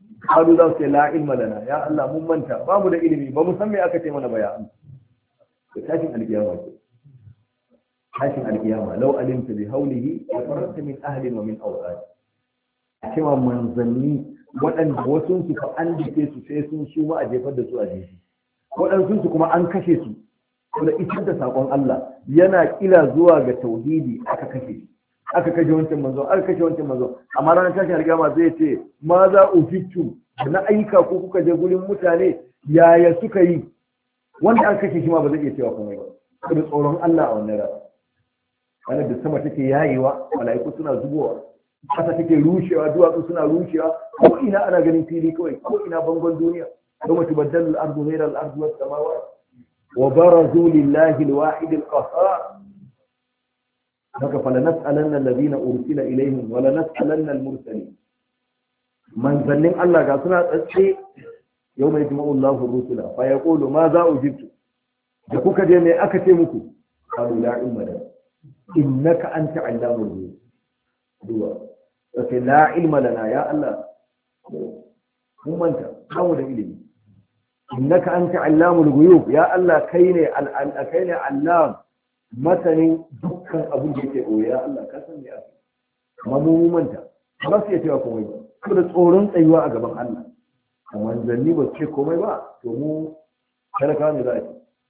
qalu za su ce la ilma lana ya Allah mun manta ba mu da ilimi ba mu san me aka ce mana ba ya Allah to tashin alkiyama ce tashin alkiyama law alimta bi hawlihi wa farata min ahli wa min awlad cewa manzanni waɗanda wasu su fa an dake su sai sun suma a jefar da su a jeji waɗansu su kuma an kashe su da isar da sakon Allah yana kila zuwa ga tauhidi aka kashe wancan manzo amma ranar tashin alkiyama zai ce ma za ufitu na aika ko kuka je gurin mutane yaya suka yi wanda aka kashe shi ma ba zai iya cewa komai ba saboda tsoron Allah a wannan rana ranar da sama take yayewa mala'iku suna zubowa kasa take rushewa duwatsu suna rushewa ko ina ana ganin fili kawai ko ina bangon duniya kuma tubaddalu al-ardu ghayra al-ardi was samawati wa barazu lillahi al-wahid al-qahhar haka falanas'alanna alladhina ursila ilayhim wa lanas'alanna al-mursalin manzannin Allah ga suna tsaye yawma yajma'u Allahu ar-rusula fa yaqulu ma za ujibtu da kuka je me aka ce muku qalu la ilma lana innaka anta 'allamul ghuyub duwa sai la ilma lana ya Allah mun manta kawo da ilimi innaka anta 'allamul ghuyub ya Allah kai ne allam masanin dukkan abin da yake koyi ya Allah ka san me ake amma mun manta ba su iya cewa komai ba saboda tsoron tsayuwa a gaban Allah amma zanni ba ce komai ba to mu talaka ne za a ce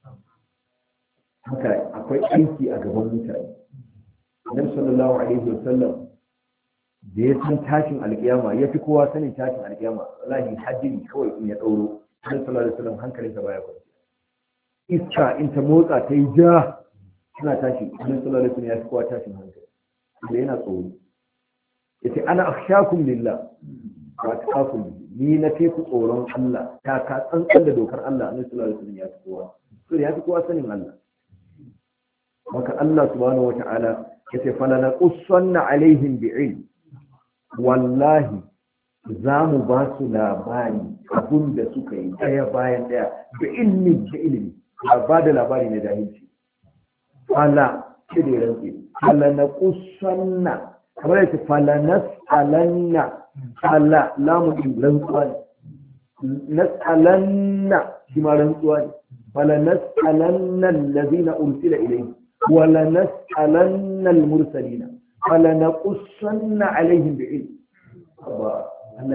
haka akwai aiki a gaban mutane Annabi sallallahu alaihi wasallam da ya san tashin alkiyama ya fi kowa sanin tashin alkiyama wallahi hajjiri kawai in ya dauro Annabi sallallahu alaihi wasallam hankalinsa baya kwanci iska in ta motsa ta yi ja suna tashi Annabi sallallahu alaihi wasallam ya fi kowa tashin hankali da yana tsoro yace ana akhshakum lillah wa taqakum ni na fi ku tsoron Allah ta ka tsantsan da dokar Allah Annabi sallallahu alaihi wasallam ya fi kowa to ya fi kowa sanin Allah maka Allah subhanahu wata'ala yace falana qussanna alaihim bi'ilm wallahi za mu ba su labari abun da suka yi daya bayan daya da ilimi ba da labari ne da hinci fala ce da rantsi falana qussanna kamar yace falanas alanna fala lamu din rantsuwa ne nas'alanna shi ma rantsuwa ne falanas alanna allazina ursila ilayhim ولنسألن المرسلين فلنقصن عليهم بعلم Allah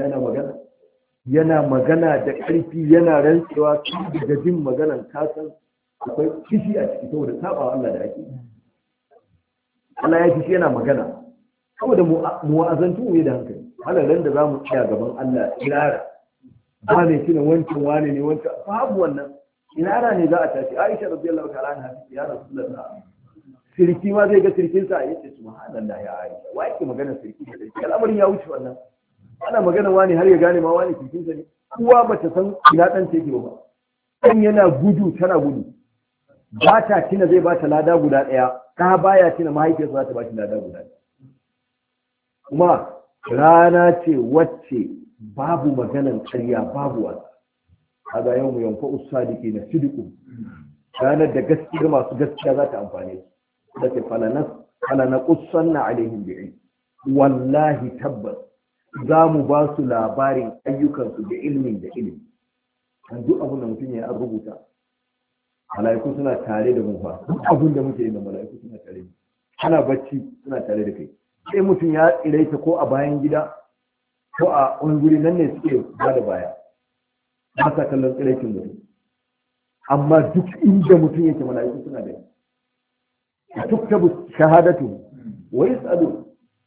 yana magana da ƙarfi yana rantsewa da jin maganan kasan akwai kishi a ciki saboda saba Allah da ake Allah ya kishi yana magana saboda mu'azantu ne da hankali halalan da zamu tsaya gaban Allah irara ba ne kina wancan wane ne wancan babu wannan irara ne za a tashi Aisha radiyallahu ta'ala anha ya Rasulullah sirki ma zai ga sirkinsa ya ce subhanallah ya Aisha wa yake magana sirki da sirki al'amarin ya wuce wannan ana magana wani har ya gane ma wani sirkinsa ne uwa bata san ina dan take ba dan yana gudu tana gudu ba ta tina zai ba ta lada guda daya ka baya tina mahaifiyarsa za ta ba shi lada guda daya kuma rana ce wacce babu maganan ƙarya babu wasa kaga yau mu yanfa usadiki na sidiku ranar da gaskiya masu gaskiya za ta amfane su da ke falana kusanna alaihim bi'i wallahi tabbas za mu ba su labarin ayyukansu da ilmin da ilimi an duk abin da mutum ya rubuta mala'iku suna tare da mu fa duk abin da muke yi da mala'iku suna tare da ana bacci suna tare da kai sai mutum ya tsiraita ko a bayan gida ko a wani guri nan ne suke ba da baya ba sa kallon tsiraitin mutum amma duk inda mutum yake mala'iku suna da tuktabu shahadatu wa yas'alu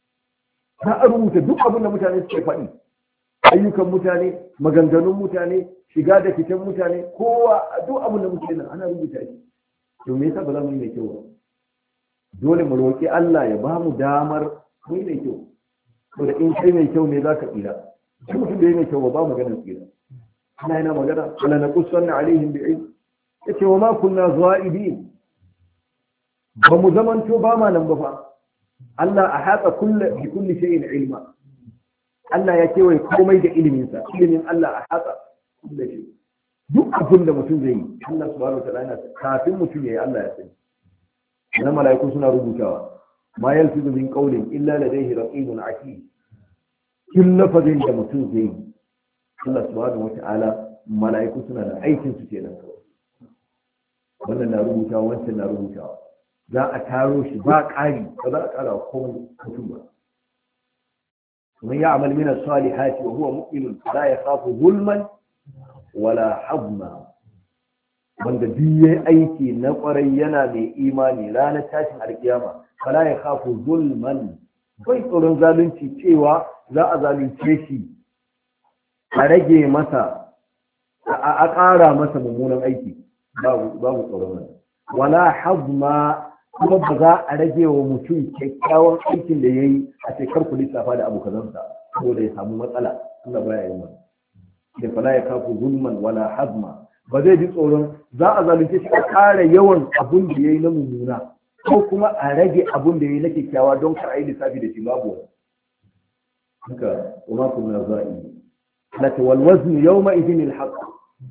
ta rubuta duk abin da mutane suke faɗi ayyukan mutane maganganun mutane shiga da fitan mutane kowa duk abin da muke nan ana rubuta shi to me yasa ba za mu yi mai kyau ba dole mu roƙi Allah ya ba mu damar mu yi mai kyau to da in kai mai kyau ne za ka tsira duk mutum da ya mai kyau ba maganar tsira ana yana magana wala naqussanna alaihim bi'ilm yace wa ma kunna za'idin ba mu zamanto ba ma nan ba fa Allah a haƙa bi kulli shay'in ilma Allah ya kewaye komai da iliminsa ilimin Allah a haƙa kulli shay duk abin da mutum zai yi Allah subhanahu wa ta'ala yana kafin mutum yayi Allah ya sani na mala'iku suna rubutawa ma yalfizu min qawlin illa ladayhi raqibun atid kin lafazin da mutum zai yi Allah subhanahu wata'ala mala'iku suna da aikin su kenan kawai. Wannan na rubutawa, wancan na rubutawa. Za a taro shi ba ƙari, ba za a ƙara komai mutum ba. ومن يعمل من الصالحات وهو مؤمن لا يخاف ظلما ولا حظما. wanda duk yayi aiki na kwarai yana mai imani ranar tashin alkiyama fala ya khafu zulman, bai tsoron zalunci cewa za a zalunce shi a rage masa a ƙara masa mummunan aiki, babu tsoron wannan. Wala hazma, kuma ba za a rage wa mutum kyakkyawan aikin da ya yi a shekar ku lissafa da abokazansa saboda ya samu matsala. Allah baya yi wannan. Da fala ya kafu zulman wala hazma, ba zai ji tsoron za a zalunce shi a ƙara yawan abun da ya yi na mummuna ko kuma a rage abun da ya yi na kyakkyawa don kar a yi lissafi da shi, babu wani. Haka kuma kuma za'i lati wal wazn yawma idhin al haqq,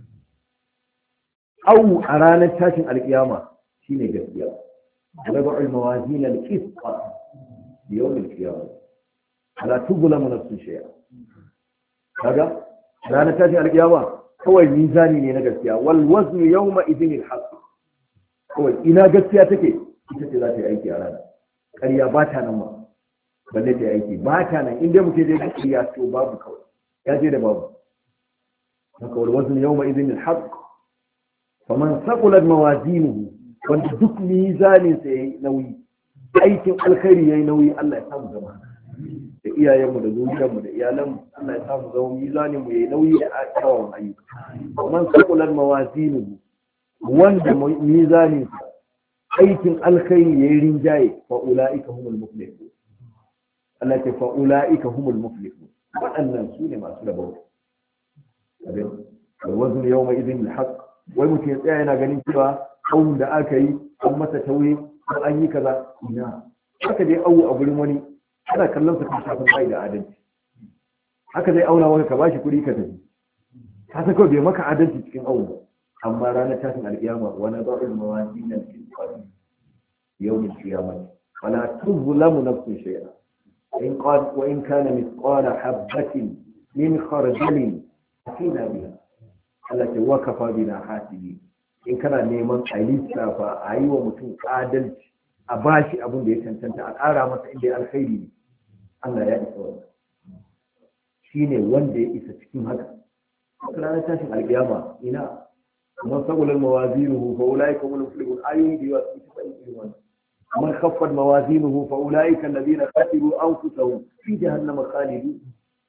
au a ranar tashin alkiyama shine gaskiya. نضع الموازين القسط يوم القيامة لا تظلم نفس شيئا. هذا لا نتاج القيامة هو الميزان ne na gaskiya. والوزن يومئذ الحق. هو ina gaskiya take ita ce za ta yi aiki a rana. Ƙarya ba ta nan ma balle ta yi aiki ba ta nan, inda muke da gaskiya to babu kawai, ya je da babu. haka والوزن يومئذ الحق فمن ثقلت موازينه, wanda duk mizanin sa yayi nauyi, aikin alkhairi yayi nauyi, Allah ya samu zama da iyayenmu da zuriyarmu da iyalanmu, Allah ya samu zama mizanin mu yayi nauyi a kyawun ayyuka. man saqulan mawazinuhu, wanda mizanin sa aikin alkhairi yayi rinjaye, fa ulaika humul muflihun. Allah ya fa ulaika humul muflihun, waɗannan su ne masu rabo. abin wazn yawma idin alhaq, wai mutum ya tsaya yana ganin cewa awun da aka yi an masa tauye ko an yi kaza, ina haka dai awu a gurin wani ana kallon sa kan shafin bai da adalci. haka zai auna maka ka bashi kuɗi ka tafi, ka san kawai bai maka adalci cikin awu ba. amma ranar tashin alƙiyama wa nada'ul mawazin al-qisṭ yawm al-qiyamah wala tuzlamu nafsun shay'a in qad wa in kana mithqala habatin min khardalin atina biha. Allah ce wa kafa bina hasibi. in kana neman a lissafa a yi wa mutum adalci, a bashi abin da ya cancanta, a ƙara masa inda ya alkhairi ne, Allah ya isa wannan. shi ne wanda ya isa cikin haka. ranar tashin alƙiyama ina man sagulan mawazinuhu fa ulaika humul muflihun, ayoyi da yawa sun taɓa yin wannan. man khaffat mawazinuhu fa ulaika alladhina khasiru anfusahum fi jahannama khalidun.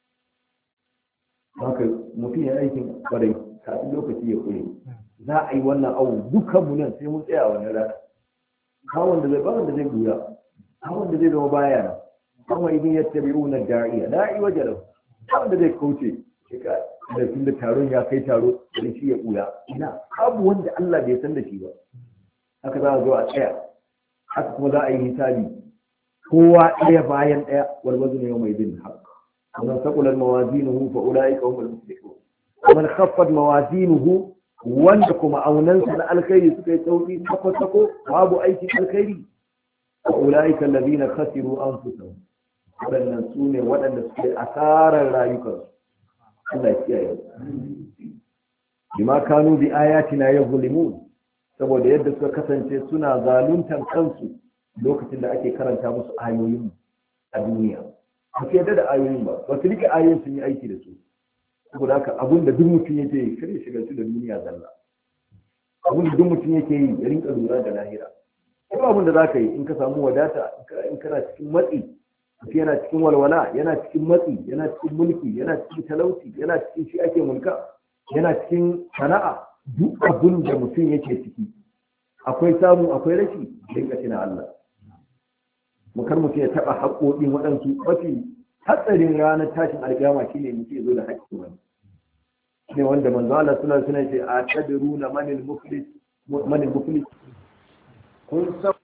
haka mutum ya aikin kwarai kafin lokaci ya kure. za a yi wannan awu dukkan mu nan sai mun tsaya wannan rana. kawon da zai ba wanda zai buya, kawon da zai zama baya nan. kuma idan ya tabi'u na da'iya da'i wajalahu, kawon da zai kauce da tun da taron ya kai taro da shi ya buya. ina abu wanda Allah bai san da shi ba. haka za a zo a tsaya, haka kuma za a yi hisabi kowa ɗaya bayan ɗaya. wal waznu yawma idin haqq. ومن ثقلت موازينه فأولئك هم المفلحون. ومن خفت موازينه, wanda kuma aunansa na alkhairi suka yi sauki sako babu aikin alkhairi, wa ulaika alladhina khasiru anfusahum, wadannan sune wadanda suke asarar rayukansu. Allah ya kiyaye. bima kanu bi ayatina yazlimun, saboda yadda suka kasance suna zaluntar kansu lokacin da ake karanta musu ayoyin a duniya. ba su yadda da ayoyin ba su rike ayoyin sun yi aiki da su. saboda haka abin da duk mutum yake yi kare shigarci da duniya zalla. abin da duk mutum yake yi ya rinka lura da lahira. kuma abin da za ka yi in ka samu wadata, in kana cikin matsi, mutum yana cikin walwala, yana cikin matsi, yana cikin mulki, yana cikin talauci, yana cikin shi ake mulka, yana cikin sana'a, duk abin da mutum yake ciki akwai samu akwai rashi, rinka tuna Allah. mukar mutum ya taɓa haƙoƙin waɗansu. mafi hatsarin ranar tashin alƙiyama shine mutum ya zo da haƙƙin wani. ne wanda manzo Allah sallallahu alaihi wasallam ya ce a tadruna manil muflis. kun san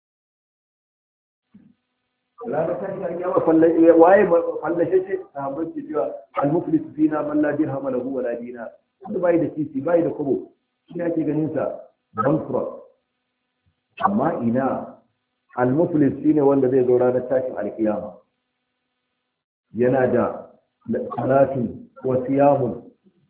ranar tashin alƙiyama waye fallashe ce sahabbai ce cewa al muflis fina man la dirham lahu wa la dinar. wanda bai da sisi bai da kobo, shi ake ganin sa bankrupt. amma ina al-muflis shine wanda zai zo ranar tashin alkiyama yana da salatin wa siyamun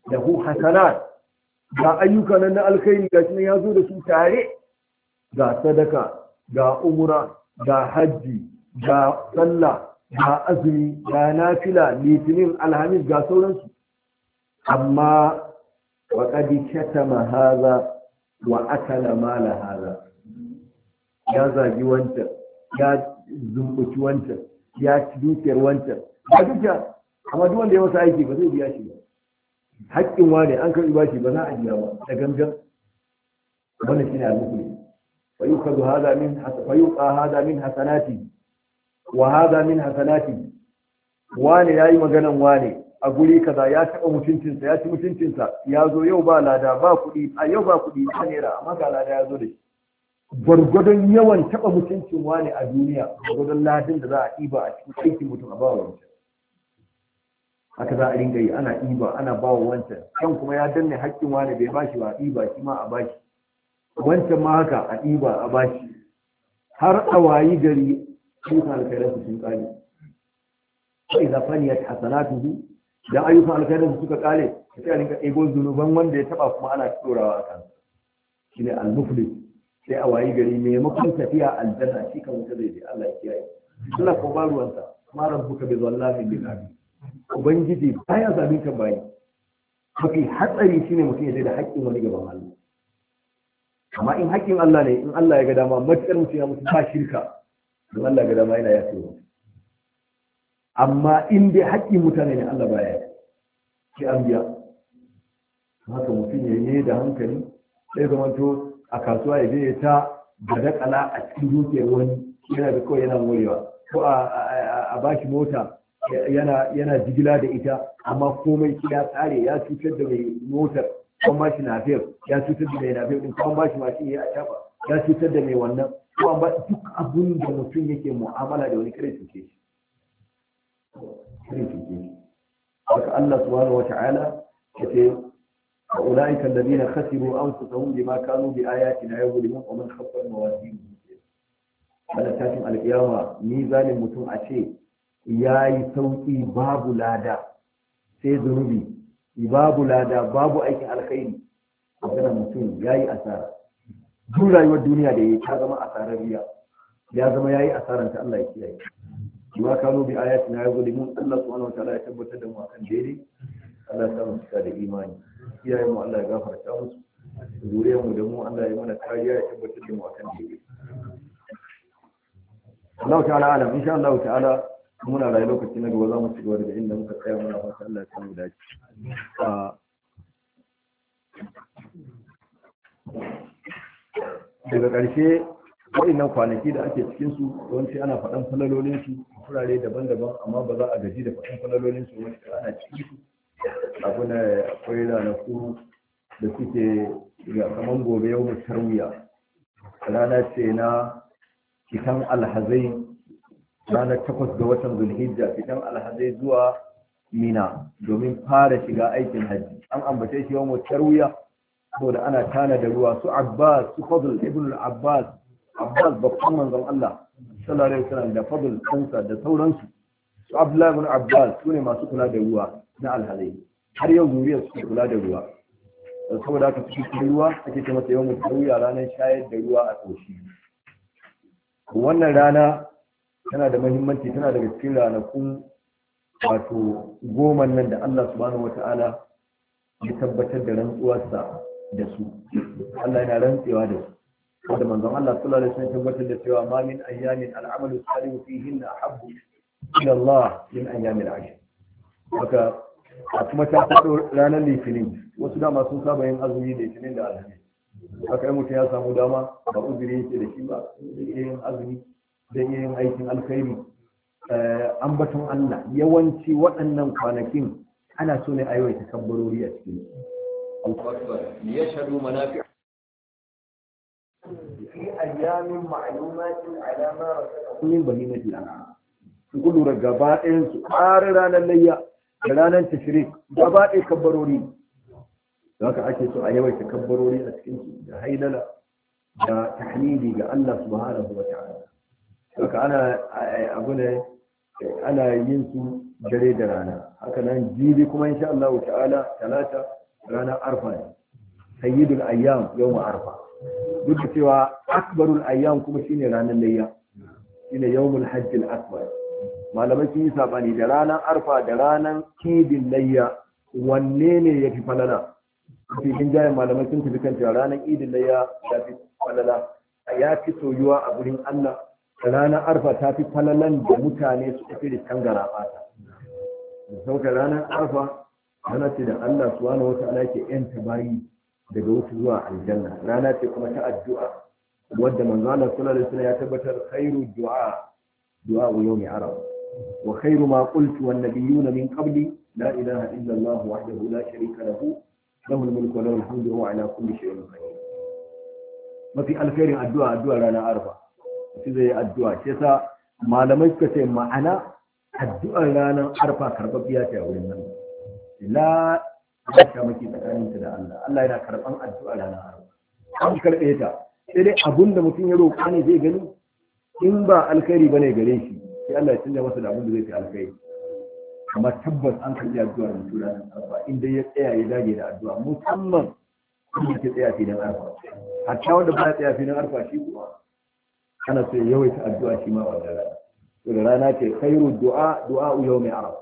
lahu hasanat ga ayyuka nan na alkhairi gashi nan ya zo da su tare ga sadaka ga umra ga hajji ga sallah ga azumi ga nafila litinin alhamis ga sauransu amma wa qad katama hadha wa akala mala hadha ya zagi wancan ya zumbuci wancan ya ci dukiyar wancan ba duka amma duk wanda ya masa aiki ba zai biya shi ba haƙƙin wane an karɓi bashi ba za a biya ba da gangan wannan shine al-muflis wa yukhadhu hadha min wa yuqa hadha min hasanati wa hadha min hasanati wane yayi maganan wane a guri kaza ya taɓa mutuncinsa ya ci mutuncinsa ya zo yau ba lada ba kuɗi a yau ba kuɗi ba naira amma ga lada ya zo da shi gwargwadon yawan taɓa mutuncin wane a duniya gwargwadon ladin da za a ɗiba a cikin aikin mutum a bawa wancan haka za a ringa yi ana ɗiba ana bawa wancan kan kuma ya danne haƙƙin wane bai bashi ba a ɗiba shi ma a bashi wancan ma haka a ɗiba a bashi har a wayi gari ayyukan alkhairansu sun ƙare sai za faniyat hasanatuhu dan ayyukan alkhairansu suka ƙare sai a ringa ɗebo zunuban wanda ya taɓa kuma ana tsorawa a kan shine al-muflis sai a wayi gari maimakon tafiya aljanna shi kan wuta zai je Allah ya kiyaye suna ko ba ruwansa ma rabbuka bi zallamin lil abid ubangiji baya zalunta bayi mafi hatsari shine mutum ya da haƙƙin wani gaban Allah amma in haƙƙin Allah ne in Allah ya ga dama matukar mutum ya mutu ba shirka don Allah ya ga dama yana yafe amma in dai haƙƙin mutane ne Allah baya yafe shi an biya haka mutum ya yi da hankali sai zamanto a kasuwa ya je ya ta badakala a cikin dukiyar wani yana da kawai yana morewa ko a bashi mota yana jigila da ita amma komai ya tsare ya cutar da mai motar kan bashi nafiyar ya cutar da mai nafiyar din kan bashi mashin ya acaba ya cutar da mai wannan ko an ba duk abun da mutum yake mu'amala da wani kare cuce shi haka Allah subhanahu wata'ala ya ce أولئك الذين خسروا أنفسهم بما كانوا بآياتنا يظلمون ومن خسر موازينه على تاسم القيامة ميزان mutum a ce yayi sauki babu lada sai zunubi babu lada babu aikin alkhairi wannan mutum yayi asara duk rayuwar duniya da yake ta zama asarar riya ya zama yayi asaran ta Allah ya kiyaye bima kanu bi ayatina yuzlimun Allah subhanahu wa ta'ala ya tabbatar da mu akan daidai Allah ya samu cika da imani iyayen mu Allah ya gafarta musu zuriyar mu da mu Allah ya mana kariya ya tabbatar da mu akan daidai Allah ta'ala alam insha Allah ta'ala muna rayu lokaci na gaba za mu ci gaba daga inda muka tsaya muna fata Allah ya samu dace daga ƙarshe waɗannan kwanaki da ake cikin su yawanci ana faɗan falalolin su furare daban-daban amma ba za a gaji da faɗan falalolin su wani ana cikin su akwai ranaku da suke ga kaman gobe yau tarwiya rana ce na fitan alhazai ranar 8 ga watan zulhijja fitan alhazai zuwa mina domin fara shiga aikin hajji an ambace shi yau tarwiya saboda ana tana da ruwa su abbas su fadl ibn abbas babban manzon Allah sallallahu alaihi wasallam da fadl kansa da sauransu su abdullahi ibn abbas sune masu kula da ruwa na alhazai har yau zuriyar su kula da ruwa saboda haka cikin ruwa ake ce masa yawan tarwiya ranar shayar da ruwa a ƙoshi wannan rana tana da muhimmanci tana daga cikin ranakun wato goma nan da Allah subhanahu wata'ala ya tabbatar da rantsuwarsa da su Allah yana rantsewa da su wanda manzon Allah sallallahu alaihi wasallam tabbatar da cewa ma min ayyamin al'amalu salihu fihinna ahabbu ila Allah min ayyamil ashr haka a kuma ta faɗo ranar litinin wasu dama sun saba yin azumi da litinin da alhamis haka mutum ya samu dama ba uzuri yake da shi ba zai iya yin azumi zai iya yin aikin alkhairi ambaton Allah yawanci waɗannan kwanakin ana so ne a yawaita kabbarori a cikin yashhadu manafi' fi ayyamin ma'lumatin ala ma rasulullahi min bahimatil an'am kun lura gaba ɗayan su har ranar layya da ranar tashrik gaba ɗaya kabbarori da haka ake so a yawaita kabbarori a cikin su da hailala da tahmidi ga Allah subhanahu wa ta'ala haka ana abu ne ana yin su dare da rana. Haka nan jibi kuma insha Allah ta'ala talata ranar arfa ne, sayyidul ayyam yawm arfa. Duk da cewa akbarul ayyam kuma shine ranar layya, shine yawmul hajjil akbar. Malamai sun yi sabani da ranar arfa da ranar idin layya wanne ne yafi falala. Cikin jayin malamai sun tafi kan cewa ranar idin layya ya fi falala, ya fi soyuwa a gurin Allah. Ranar arfa ta fi falalan da mutane su tafi da tangara bata. Da sauka ranar arfa rana ce da Allah subhanahu wata'ala ke yanta bayi daga wuta zuwa aljanna. Rana ce kuma ta addu'a wadda manzo Allah sallallahu alaihi wasallam ya tabbatar khairu du'a yawmi arfa wa khairu ma qultu wan nabiyyuna min qabli la ilaha illa Allah wahdahu la sharika lahu lahul mulku wa lahul hamdu wa huwa ala kulli shay'in qadir. Mafi alkhairin addu'a ranar arfa. Shi zai yi addu'a, shi yasa malamai suka ce ma'ana addu'ar ranar arfa karɓaɓɓiya ce a wurin nan. La ya sha maki tsakaninta da Allah. Allah yana karɓan addu'ar ranar arfa. An karɓe ta. Sai dai abin da mutum ya roƙa ne zai gani in ba alkhairi bane gare shi sai Allah ya canza masa da abin da zai fi alkhairi. Amma tabbas an karɓi addu'ar mutum ranar arfa inda ya tsaya ya dage da addu'a musamman in ya tsaya filin arfa. Hatta wanda ba ya tsaya filin arfa shi kuma ana so yawaita addu'a shi ma wannan rana. To da rana ce khairu du'a yawmi arfa.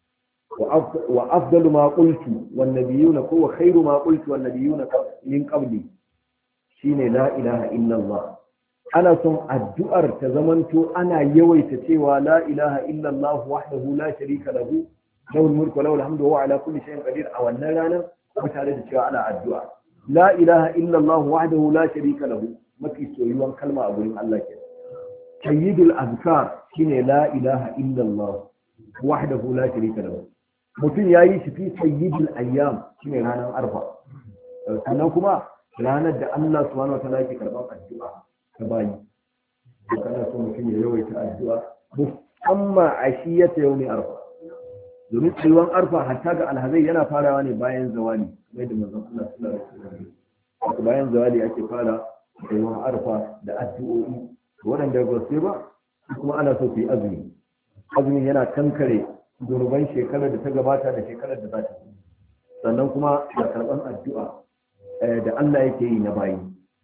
Wa afdalu ma qultu wan nabiyuna ko khairu ma qultu wan nabiyuna min qabli shine la ilaha illa Allah. Ana son addu'ar ta zamanto ana yawaita cewa la ilaha illa Allah wahdahu la sharika lahu lahul mulku wa lahul hamdu wa huwa ala kulli shay'in qadir a wannan ranar kuma tare da cewa ana addu'a. La ilaha illa Allah wahdahu la sharika lahu mafi soyuwan kalma a gurin Allah ke. Sayyidul azkar shine la ilaha illallah wahdahu la sharika lahu. Mutum yayi shi fi sayyidul ayyam shine ranar arfa. Sannan kuma ranar da Allah subhanahu wa ta'ala yake karban addu'a ta bayi. Kana so mutum ya yawaita addu'a musamman ashiyata yawmi arfa. Domin tsayuwan arfa hatta ga alhazai yana farawa ne bayan zawali, kamar da manzon Allah sallallahu alaihi wasallam. Bayan zawali ake fara tsayuwar arfa da addu'o'i waɗanda ba su ba kuma ana so su yi azumi. Azumin yana kankare zunuban shekarar da ta gabata da shekarar da za ta yi. Sannan kuma da karɓar addu'a da Allah yake yi na bayi,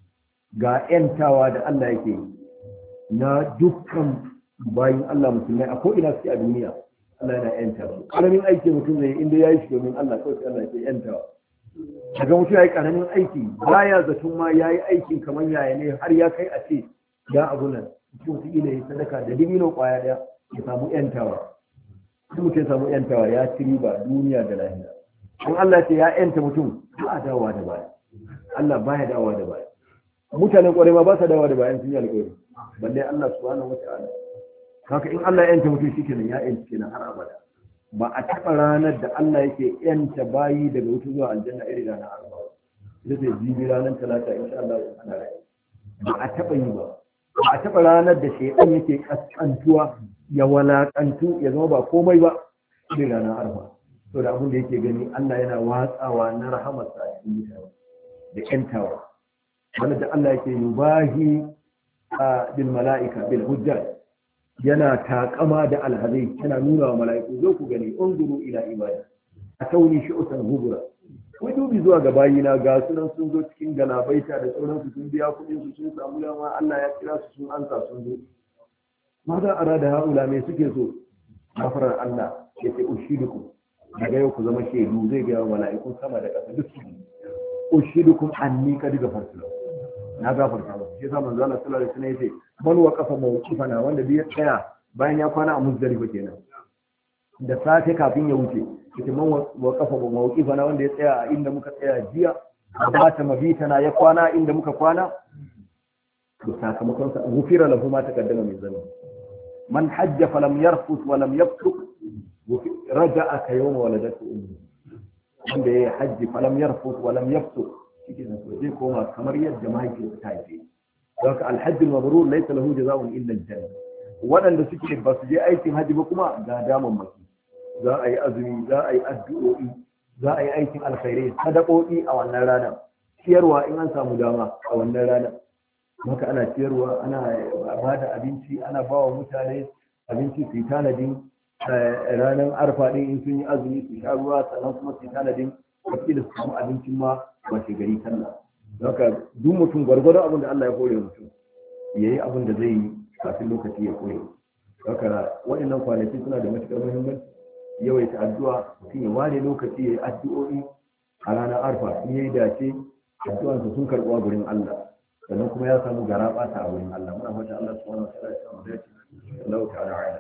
ga 'yantawa da Allah yake yi na dukkan bayin Allah musulmai a ko'ina suke a duniya. Allah yana 'yanta su. Ƙaramin aiki mutum zai inda ya yi shi domin Allah kawai Allah yake 'yantawa. Daga mutum ya yi ƙaramin aiki baya zaton ma ya yi aikin kamar yaya ne har ya kai a ce ya abu nan mutum su ila yi sadaka da dibino ƙwaya ɗaya ya samu ƴantawa. Mutum ya samu ƴantawa ya ci riba duniya da lahira. In Allah ce ya ƴanta mutum ba a dawowa da baya. Allah baya dawowa da baya. Mutanen ƙwarai ma ba sa dawowa da bayan sun yi alƙawari. Balle Allah subhanahu wa ta'ala. Haka in Allah ya ƴanta mutum shi kenan ya ƴanta kenan har abada. Ba a taɓa ranar da Allah yake ƴanta bayi daga wuta zuwa aljanna irin ranar arba. Ita ce jibi ranar talata insha Allah ana rai. Ba a taɓa yi ba. Ba a taɓa ranar da shaiɗan yake kaskantuwa ya walaƙantu ya zama ba komai ba irin ranar arba. To da abin da yake gani Allah yana watsawa na rahamarsa a cikin mutane da ƴantawa. Wanda da Allah yake yubahi bil mala'ika bil hujjat. Yana takama da alhazai yana nuna wa mala'iku zo ku gani unzuru ila ibadi atawni shu'tan hubura ku dubi zuwa ga bayina ga sunan sun zo cikin galabaita da sauran su sun biya kudin su sun samu dama Allah ya kira su sun ansa sun zo ma za arada haula me suke so gafarar Allah ya ce ushidukum daga yau ku zama shaidu zai ga mala'ikun sama da ƙasa duk ushidukum anni kad gafartu na gafarta ba shi yasa manzo Allah sallallahu alaihi wasallam yace man waqafa mawqifana wanda bai tsaya bayan ya kwana a Muzdalifa kenan da safe kafin ya wuce yace man waqafa mawqifana wanda ya tsaya a inda muka tsaya jiya ba ta mabitana ya kwana inda muka kwana to sakamakon sa gufira lahu ma taqaddama min dhanbi man hajja falam yarfus wa lam yafsuk raja'a ka yawma waladatu ummu wanda ya hajji falam yarfus wa lam yafsuk cikin su zai koma kamar yadda mahaifiyarsa ta haife. Don haka alhajjul mabrur laysa lahu jazaa'un illa al-janna. Waɗanda suke ba su je aikin haji ba kuma ga damammaki. Za a yi azumi, za a yi addu'o'i, za a yi aikin alkhairai, sadakoki a wannan rana. Ciyarwa in an samu dama a wannan rana. Haka ana ciyarwa, ana ba da abinci, ana ba wa mutane abinci su yi tanadin ranar arfa ɗin in sun yi azumi su sha ruwa sannan kuma su yi tanadin wakil su samu abincin ma washe gari sallah haka duk mutum gwargwadon abin da Allah ya kore mutum ya yi abin da zai yi kafin lokaci ya kore haka waɗannan kwanaki suna da matuƙar muhimmanci yawaita addu'a mutum ya ware lokaci ya yi addu'o'i a ranar arfa in ya yi dace addu'ansa sun karɓuwa gurin Allah sannan kuma ya samu garaɓata a gurin Allah muna fata Allah subhanahu wa ta'ala ya samu dace Allah ta'ala ala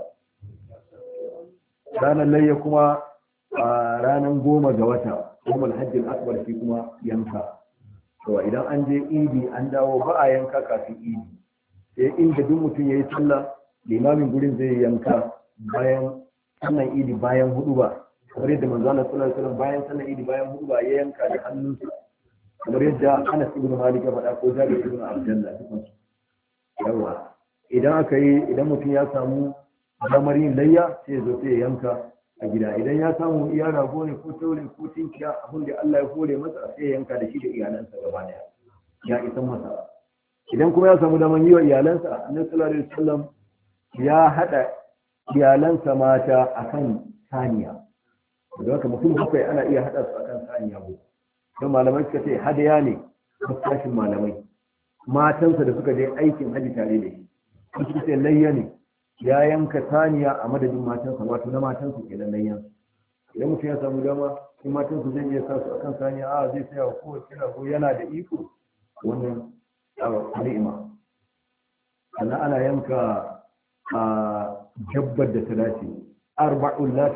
ranar layya kuma a ranar 10 ga wata kuma alhajjin akbar shi kuma yanka to idan an je idi an dawo ba a yanka kafin idi sai inda duk mutum ya yi sallah limamin gurin zai yanka bayan sannan idi bayan hudu ba kamar yadda manzo Allah sallallahu alaihi wasallam bayan sannan idi bayan hudu ba ya yanka da hannunsa kamar yadda Anas ibn Malik ya faɗa ko Jabir ibn Abdullah dukkan su yawa idan mutum ya samu damar yin layya sai zo sai ya yanka a gida idan ya samu iya rago ne ko taure ko tinkiya abin da Allah ya kore masa sai ya yanka da shi da iyalansa gaba daya ya isan masa idan kuma ya samu damar yi wa iyalansa Annabi sallallahu alaihi wasallam ya hada iyalansa mata akan saniya don haka mutum bakwai ana iya hada su akan saniya ko don malamai suka ce hadaya ne tashin malamai matansa da suka je aikin haji tare da shi suka ce layya ne ya yanka saniya a madadin matansa wato na matansa kenan layyan idan mutum ya samu dama in matansa zai iya sa su akan saniya a zai saya ko kira ko yana da iko wannan ni'ima sannan ana yanka a jabbar da ta dace arba'un la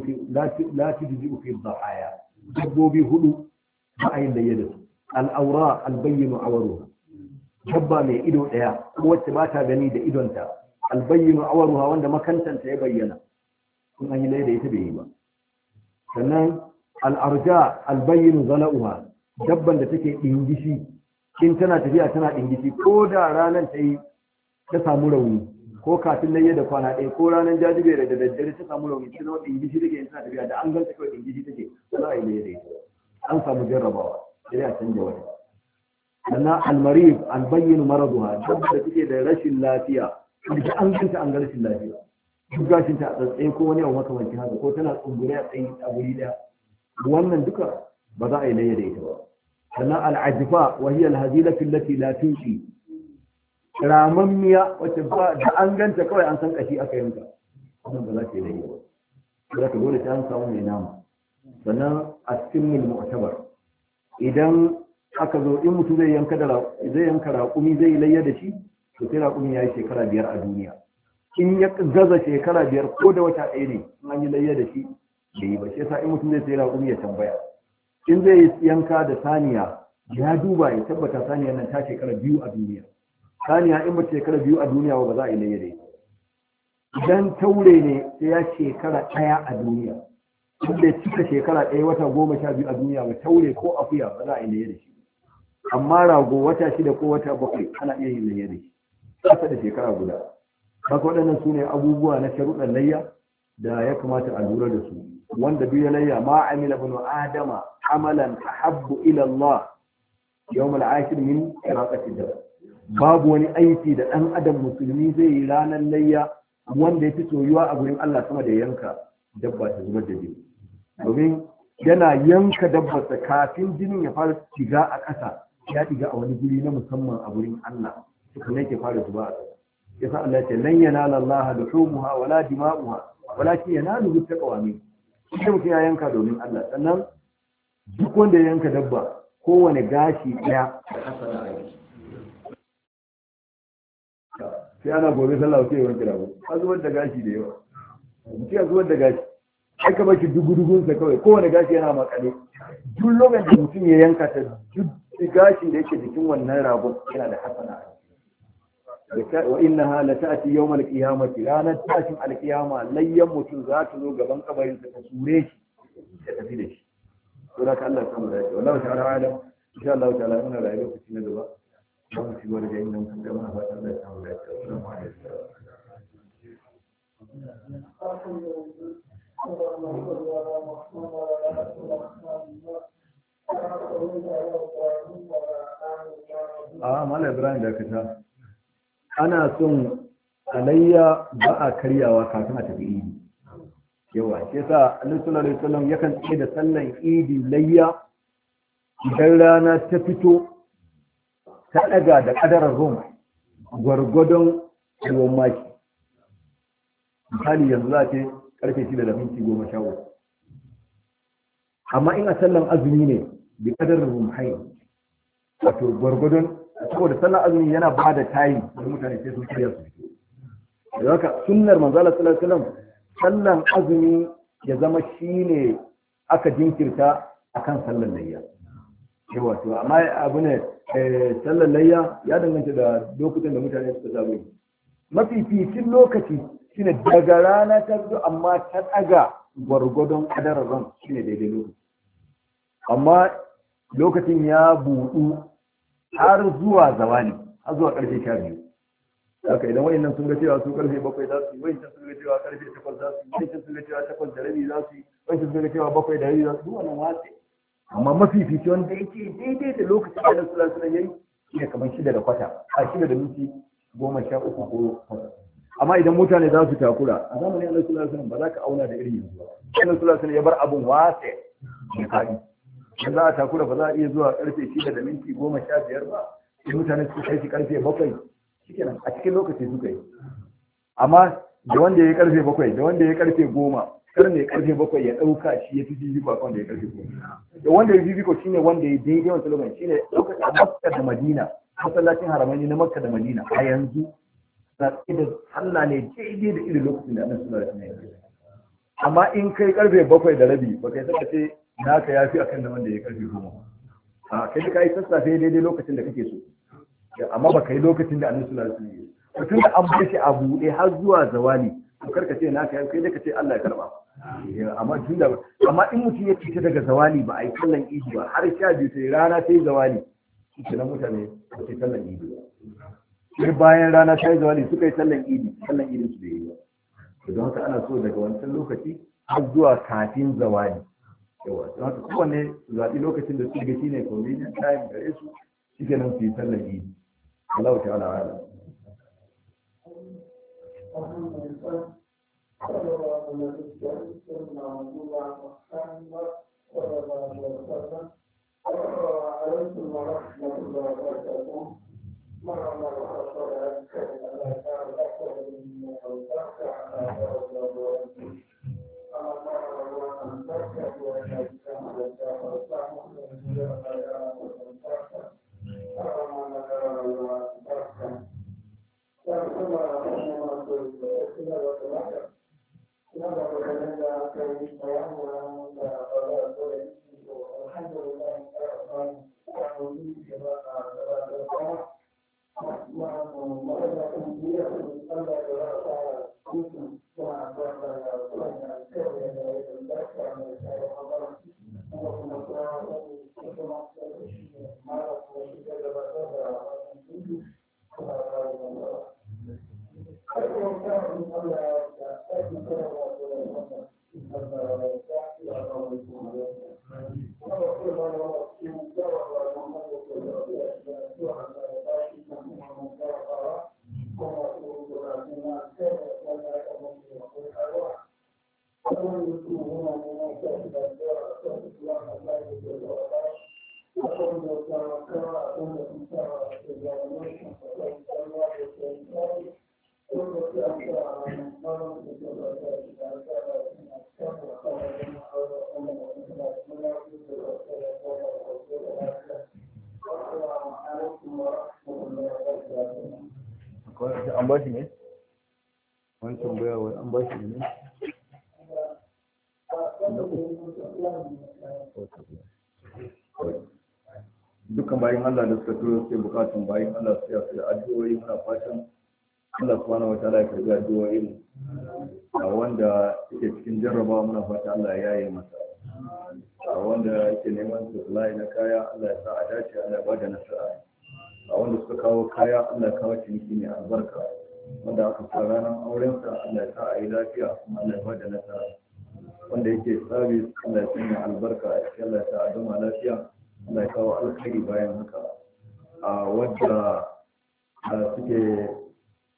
tujzu fi dhahaya dabbobi hudu ba a yin layya da su al'aura albayyinu awaruha dabba mai ido daya ko wacce ba ta gani da idonta albayyinu awaruha wanda makantanta ya bayyana kun an yi layya da ita bai yi ba sannan al'arja albayyinu zala'uha dabban da take dingishi in tana tafiya tana dingishi ko da ranar ta samu rauni ko kafin layya da kwana ɗaya ko ranar jajibere da daddare ta samu rauni ta zama dingishi take in tana tafiya da an ganta kawai dingishi take ko za a yi layya da ita an samu jarrabawa sai a canja wata sannan almarib albayyin maraduha dabba da take da rashin lafiya da an ganta an ga rashin lafiya duk gashin ta a tsaye ko wani abu makamancin haka ko tana tsumbure a tsaye a guri daya wannan duka ba za a yi layya da ita ba sannan al'ajifa wa hiya alhazilatu allati la tunshi ramammiya wacce ba da an ganta kawai an san kashi aka yanka wannan ba za ta yi layya ba za ka dole sai an samu mai nama sannan a cikin mu'tabar idan aka zo in mutum zai yanka raƙumi zai layya da shi to sai raƙumi ya yi shekara 5 a duniya in ya gaza shekara 5 ko da wata ɗaya ne in an yi layya da shi da yi ba shi yasa in mutum zai sai raƙumi ya tambaya in zai yanka da saniya ya duba ya tabbata saniya nan ta shekara 2 a duniya saniya in ba shekara 2 a duniya ba za a yi layya da ita idan taure ne sai ya shekara 1 a duniya wanda ya cika shekara 1 wata 12 a duniya ba taure ko akuya ba za a yi layya da shi amma rago wata 6 ko wata 7 ana iya yin layya da shi kasa da shekara guda haka waɗannan su ne abubuwa na sharuɗan layya da ya kamata a lura da su wanda duk ya layya ma amila ibn adama amalan ahabbu ila Allah yawm al-akhir min iraqati dam babu wani aiki da ɗan adam musulmi zai yi ranar layya wanda ya fi soyuwa a gurin Allah sama da yanka dabba ta zubar da jini domin yana yanka dabbarsa kafin jinin ya fara shiga a ƙasa ya shiga a wani guri na musamman a gurin Allah tukuna yake fara zuba a ƙasa yasa Allah ya ce lan yanala Allah luhumuha wala dima'uha walakin yanalu taqwa min sai mutum ya yanka domin Allah sannan duk wanda ya yanka dabba kowane gashi ɗaya sai ana gobe sallah sai ya wanke rago a zubar da gashi da yawa mutum ya zubar da gashi aka baki dugudugunsa kawai kowane gashi yana makale duk lokacin da mutum ya yanka ta duk gashin da yake jikin wannan ragon yana da hasana wa innaha la ta'ti yawm al-qiyamati ranar tashin al-qiyama layyan mutum za ta zo gaban kabarin sa ta sure shi ta tafi da shi to da Allah ya samu dace wallahi ta'ala alam insha Allah ta'ala muna da lokaci na gaba za mu ci gaba da yin nan kuma muna fatan Allah ya samu dace assalamu alaikum Mala Ibrahim da kata ana son a alayya ba a karyawa kafin a tafi idi yawa shi yasa annabi sallallahu alaihi wasallam yakan tsaye da sallan idi layya idan rana ta fito ta daga da kadarar rum gwargwadon ruwan maki misali yanzu za ce karfe 6:13 amma in a sallan azumi ne bi kadarar rumhai wato gwargwadon saboda sallan azumi yana ba da tayi don mutane sai sun shirya su fito da haka sunnar manzo Allah sallallahu alaihi wasallam sallan azumi ya zama shine aka jinkirta akan sallan layya yawa to amma abu ne sallan layya ya danganta da lokutan da mutane suka saba yi mafificin lokaci shine daga rana ta zo amma ta daga gwargwadon kadarar ran shine daidai lokaci amma lokacin ya buɗu har zuwa zawali har zuwa karfe 12 haka idan wayannan sun ga cewa su karfe 7 za su yi wayannan sun ga cewa karfe 8 za su yi wayannan sun ga cewa 8:30 za su yi wayannan sun ga cewa 7:30 za su yi wannan watsi amma mafifici wanda yake daidai da lokacin da Allah sallallahu alaihi yayi shine kamar 6:15 a 6:13 ko 8 amma idan mutane za su takura a zamanin Allah sallallahu alaihi ba za ka auna da irin yanzu ba Allah sallallahu alaihi ya bar abun watsi ne kai in za a takura ba za a iya zuwa karfe 6:15 ba sai mutane su kai shi karfe 7 shikenan a cikin lokaci suka yi amma da wanda ya yi karfe 7 da wanda ya yi karfe 10 kar ne karfe 7 ya dauka shi ya fi jijiko a kan da ya karfe 10 da wanda ya jijiko shine wanda ya daidai wancan lokacin shine lokacin a Makka da Madina masallacin haramai na Makka da Madina a yanzu na da sallah ne daidai da irin lokacin da Annabi sallallahu alaihi wasallam amma in kai karfe 7:30 ba kai saka ce naka yafi akan da wanda ya karfe 10 a kai kai sassafe daidai lokacin da kake so amma ba kai lokacin da Annabi sallallahu alaihi wasallam tun da an bar shi a buɗe har zuwa zawali to karka ce naka kai da kace Allah ya karba amma tun da amma in mutum ya fita daga zawali ba a yi sallan idi ba har 12 sai rana ta yi zawali shi nan mutane ba sai sallan idi ba sai bayan rana ta yi zawali suka yi sallan idi su da yi ba don haka ana so daga wancan lokaci har zuwa kafin zawali yawa don haka kowanne zaɓi lokacin da su ga shine convenient time gare su shike nan su yi sallan idi Allah ta'ala ala an ba shi ne? wani tambaya wai an ba shi ne? dukkan bayan Allah da suka turo suke bukatun bayan Allah su yasu da addu'o'i muna fatan Allah subhanahu wa ta'ala ya karbi addu'o'i mu a wanda yake cikin jarrabawa muna fata Allah ya yaye masa a wanda yake neman supply na kaya Allah ya sa a dace Allah ya bada nasara a wanda suka kawo kaya Allah ya kawo ciniki mai albarka wanda aka fara ranar aurensa Allah ya sa a yi lafiya kuma Allah ya bada nasara wanda yake service Allah ya sanya albarka a cikin Allah ya sa a gama lafiya Allah ya kawo alkhairi bayan haka a wadda suke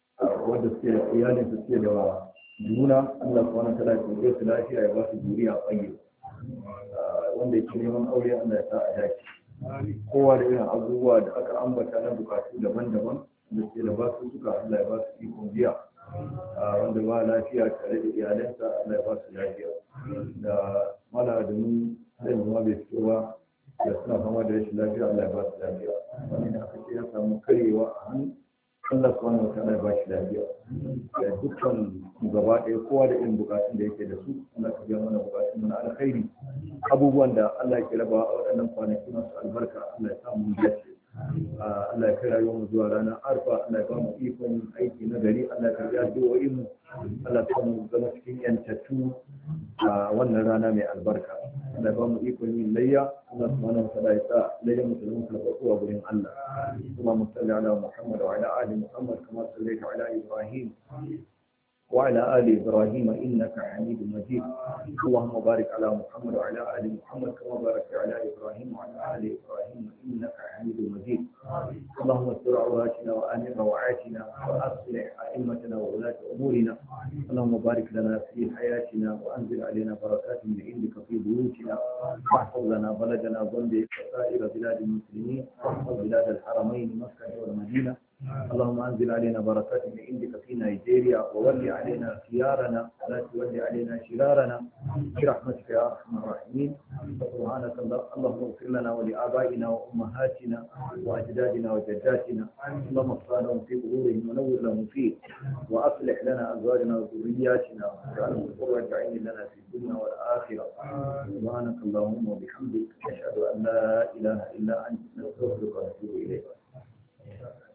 wanda suke da iyalin su suke da juna Allah subhanahu wa ta'ala ya kuke su lafiya ya ba su juriya tsaye wanda yake neman aure Allah ya sa a dace kowa da irin abubuwa da aka ambata na bukatu daban-daban da ke da ba su suka Allah ya ba su ikon biya wanda ba lafiya tare da iyalansa Allah ya ba su lafiya da mala da mun zai zama bai fito ba da suna fama da rashin lafiya Allah ya ba su lafiya wani da aka ce ya samu karyewa a hannu Allah subhanahu wa ta'ala ya ba shi lafiya da dukkan gaba ɗaya kowa da irin bukatun da yake da su Allah ka biya mana bukatun mana alkhairi abubuwan da Allah ke raba a waɗannan kwanaki masu albarka Allah ya samu dace Allah ya kai rayuwar mu zuwa ranar arfa Allah ya ba mu ikon aiki na gari Allah ya karbi addu'o'in mu Allah ya samu zama cikin yantattu a wannan rana mai albarka Allah ya ba mu ikon yin layya Allah subhanahu wa ta'ala ya sa layyan musulmin karɓa a gurin Allah kuma musalli ala Muhammad wa ala ali Muhammad kama sallaita ala Ibrahim وعلى آل إبراهيم إنك حميد مجيد اللهم بارك على محمد وعلى آل محمد كما باركت على إبراهيم وعلى آل إبراهيم إنك حميد مجيد اللهم استر عوراتنا وآمن روعاتنا وأصلح أئمتنا وولاة أمورنا اللهم بارك لنا في حياتنا وأنزل علينا بركات من عندك في بيوتنا واحفظ لنا بلدنا ضمن وسائر بلاد المسلمين واحفظ بلاد الحرمين مكة والمدينة اللهم انزل علينا بركات من عندك في نيجيريا وولي علينا خيارنا ولا تولي علينا شرارنا برحمتك يا ارحم الراحمين سبحانك اللهم اغفر لنا ولابائنا وامهاتنا واجدادنا وجداتنا اللهم اغفر لهم في قبورهم ونور لهم فيه واصلح لنا ازواجنا وذرياتنا واجعلهم قرة عين لنا في الدنيا والاخره سبحانك اللهم وبحمدك اشهد ان لا اله الا انت نستغفرك ونتوب اليك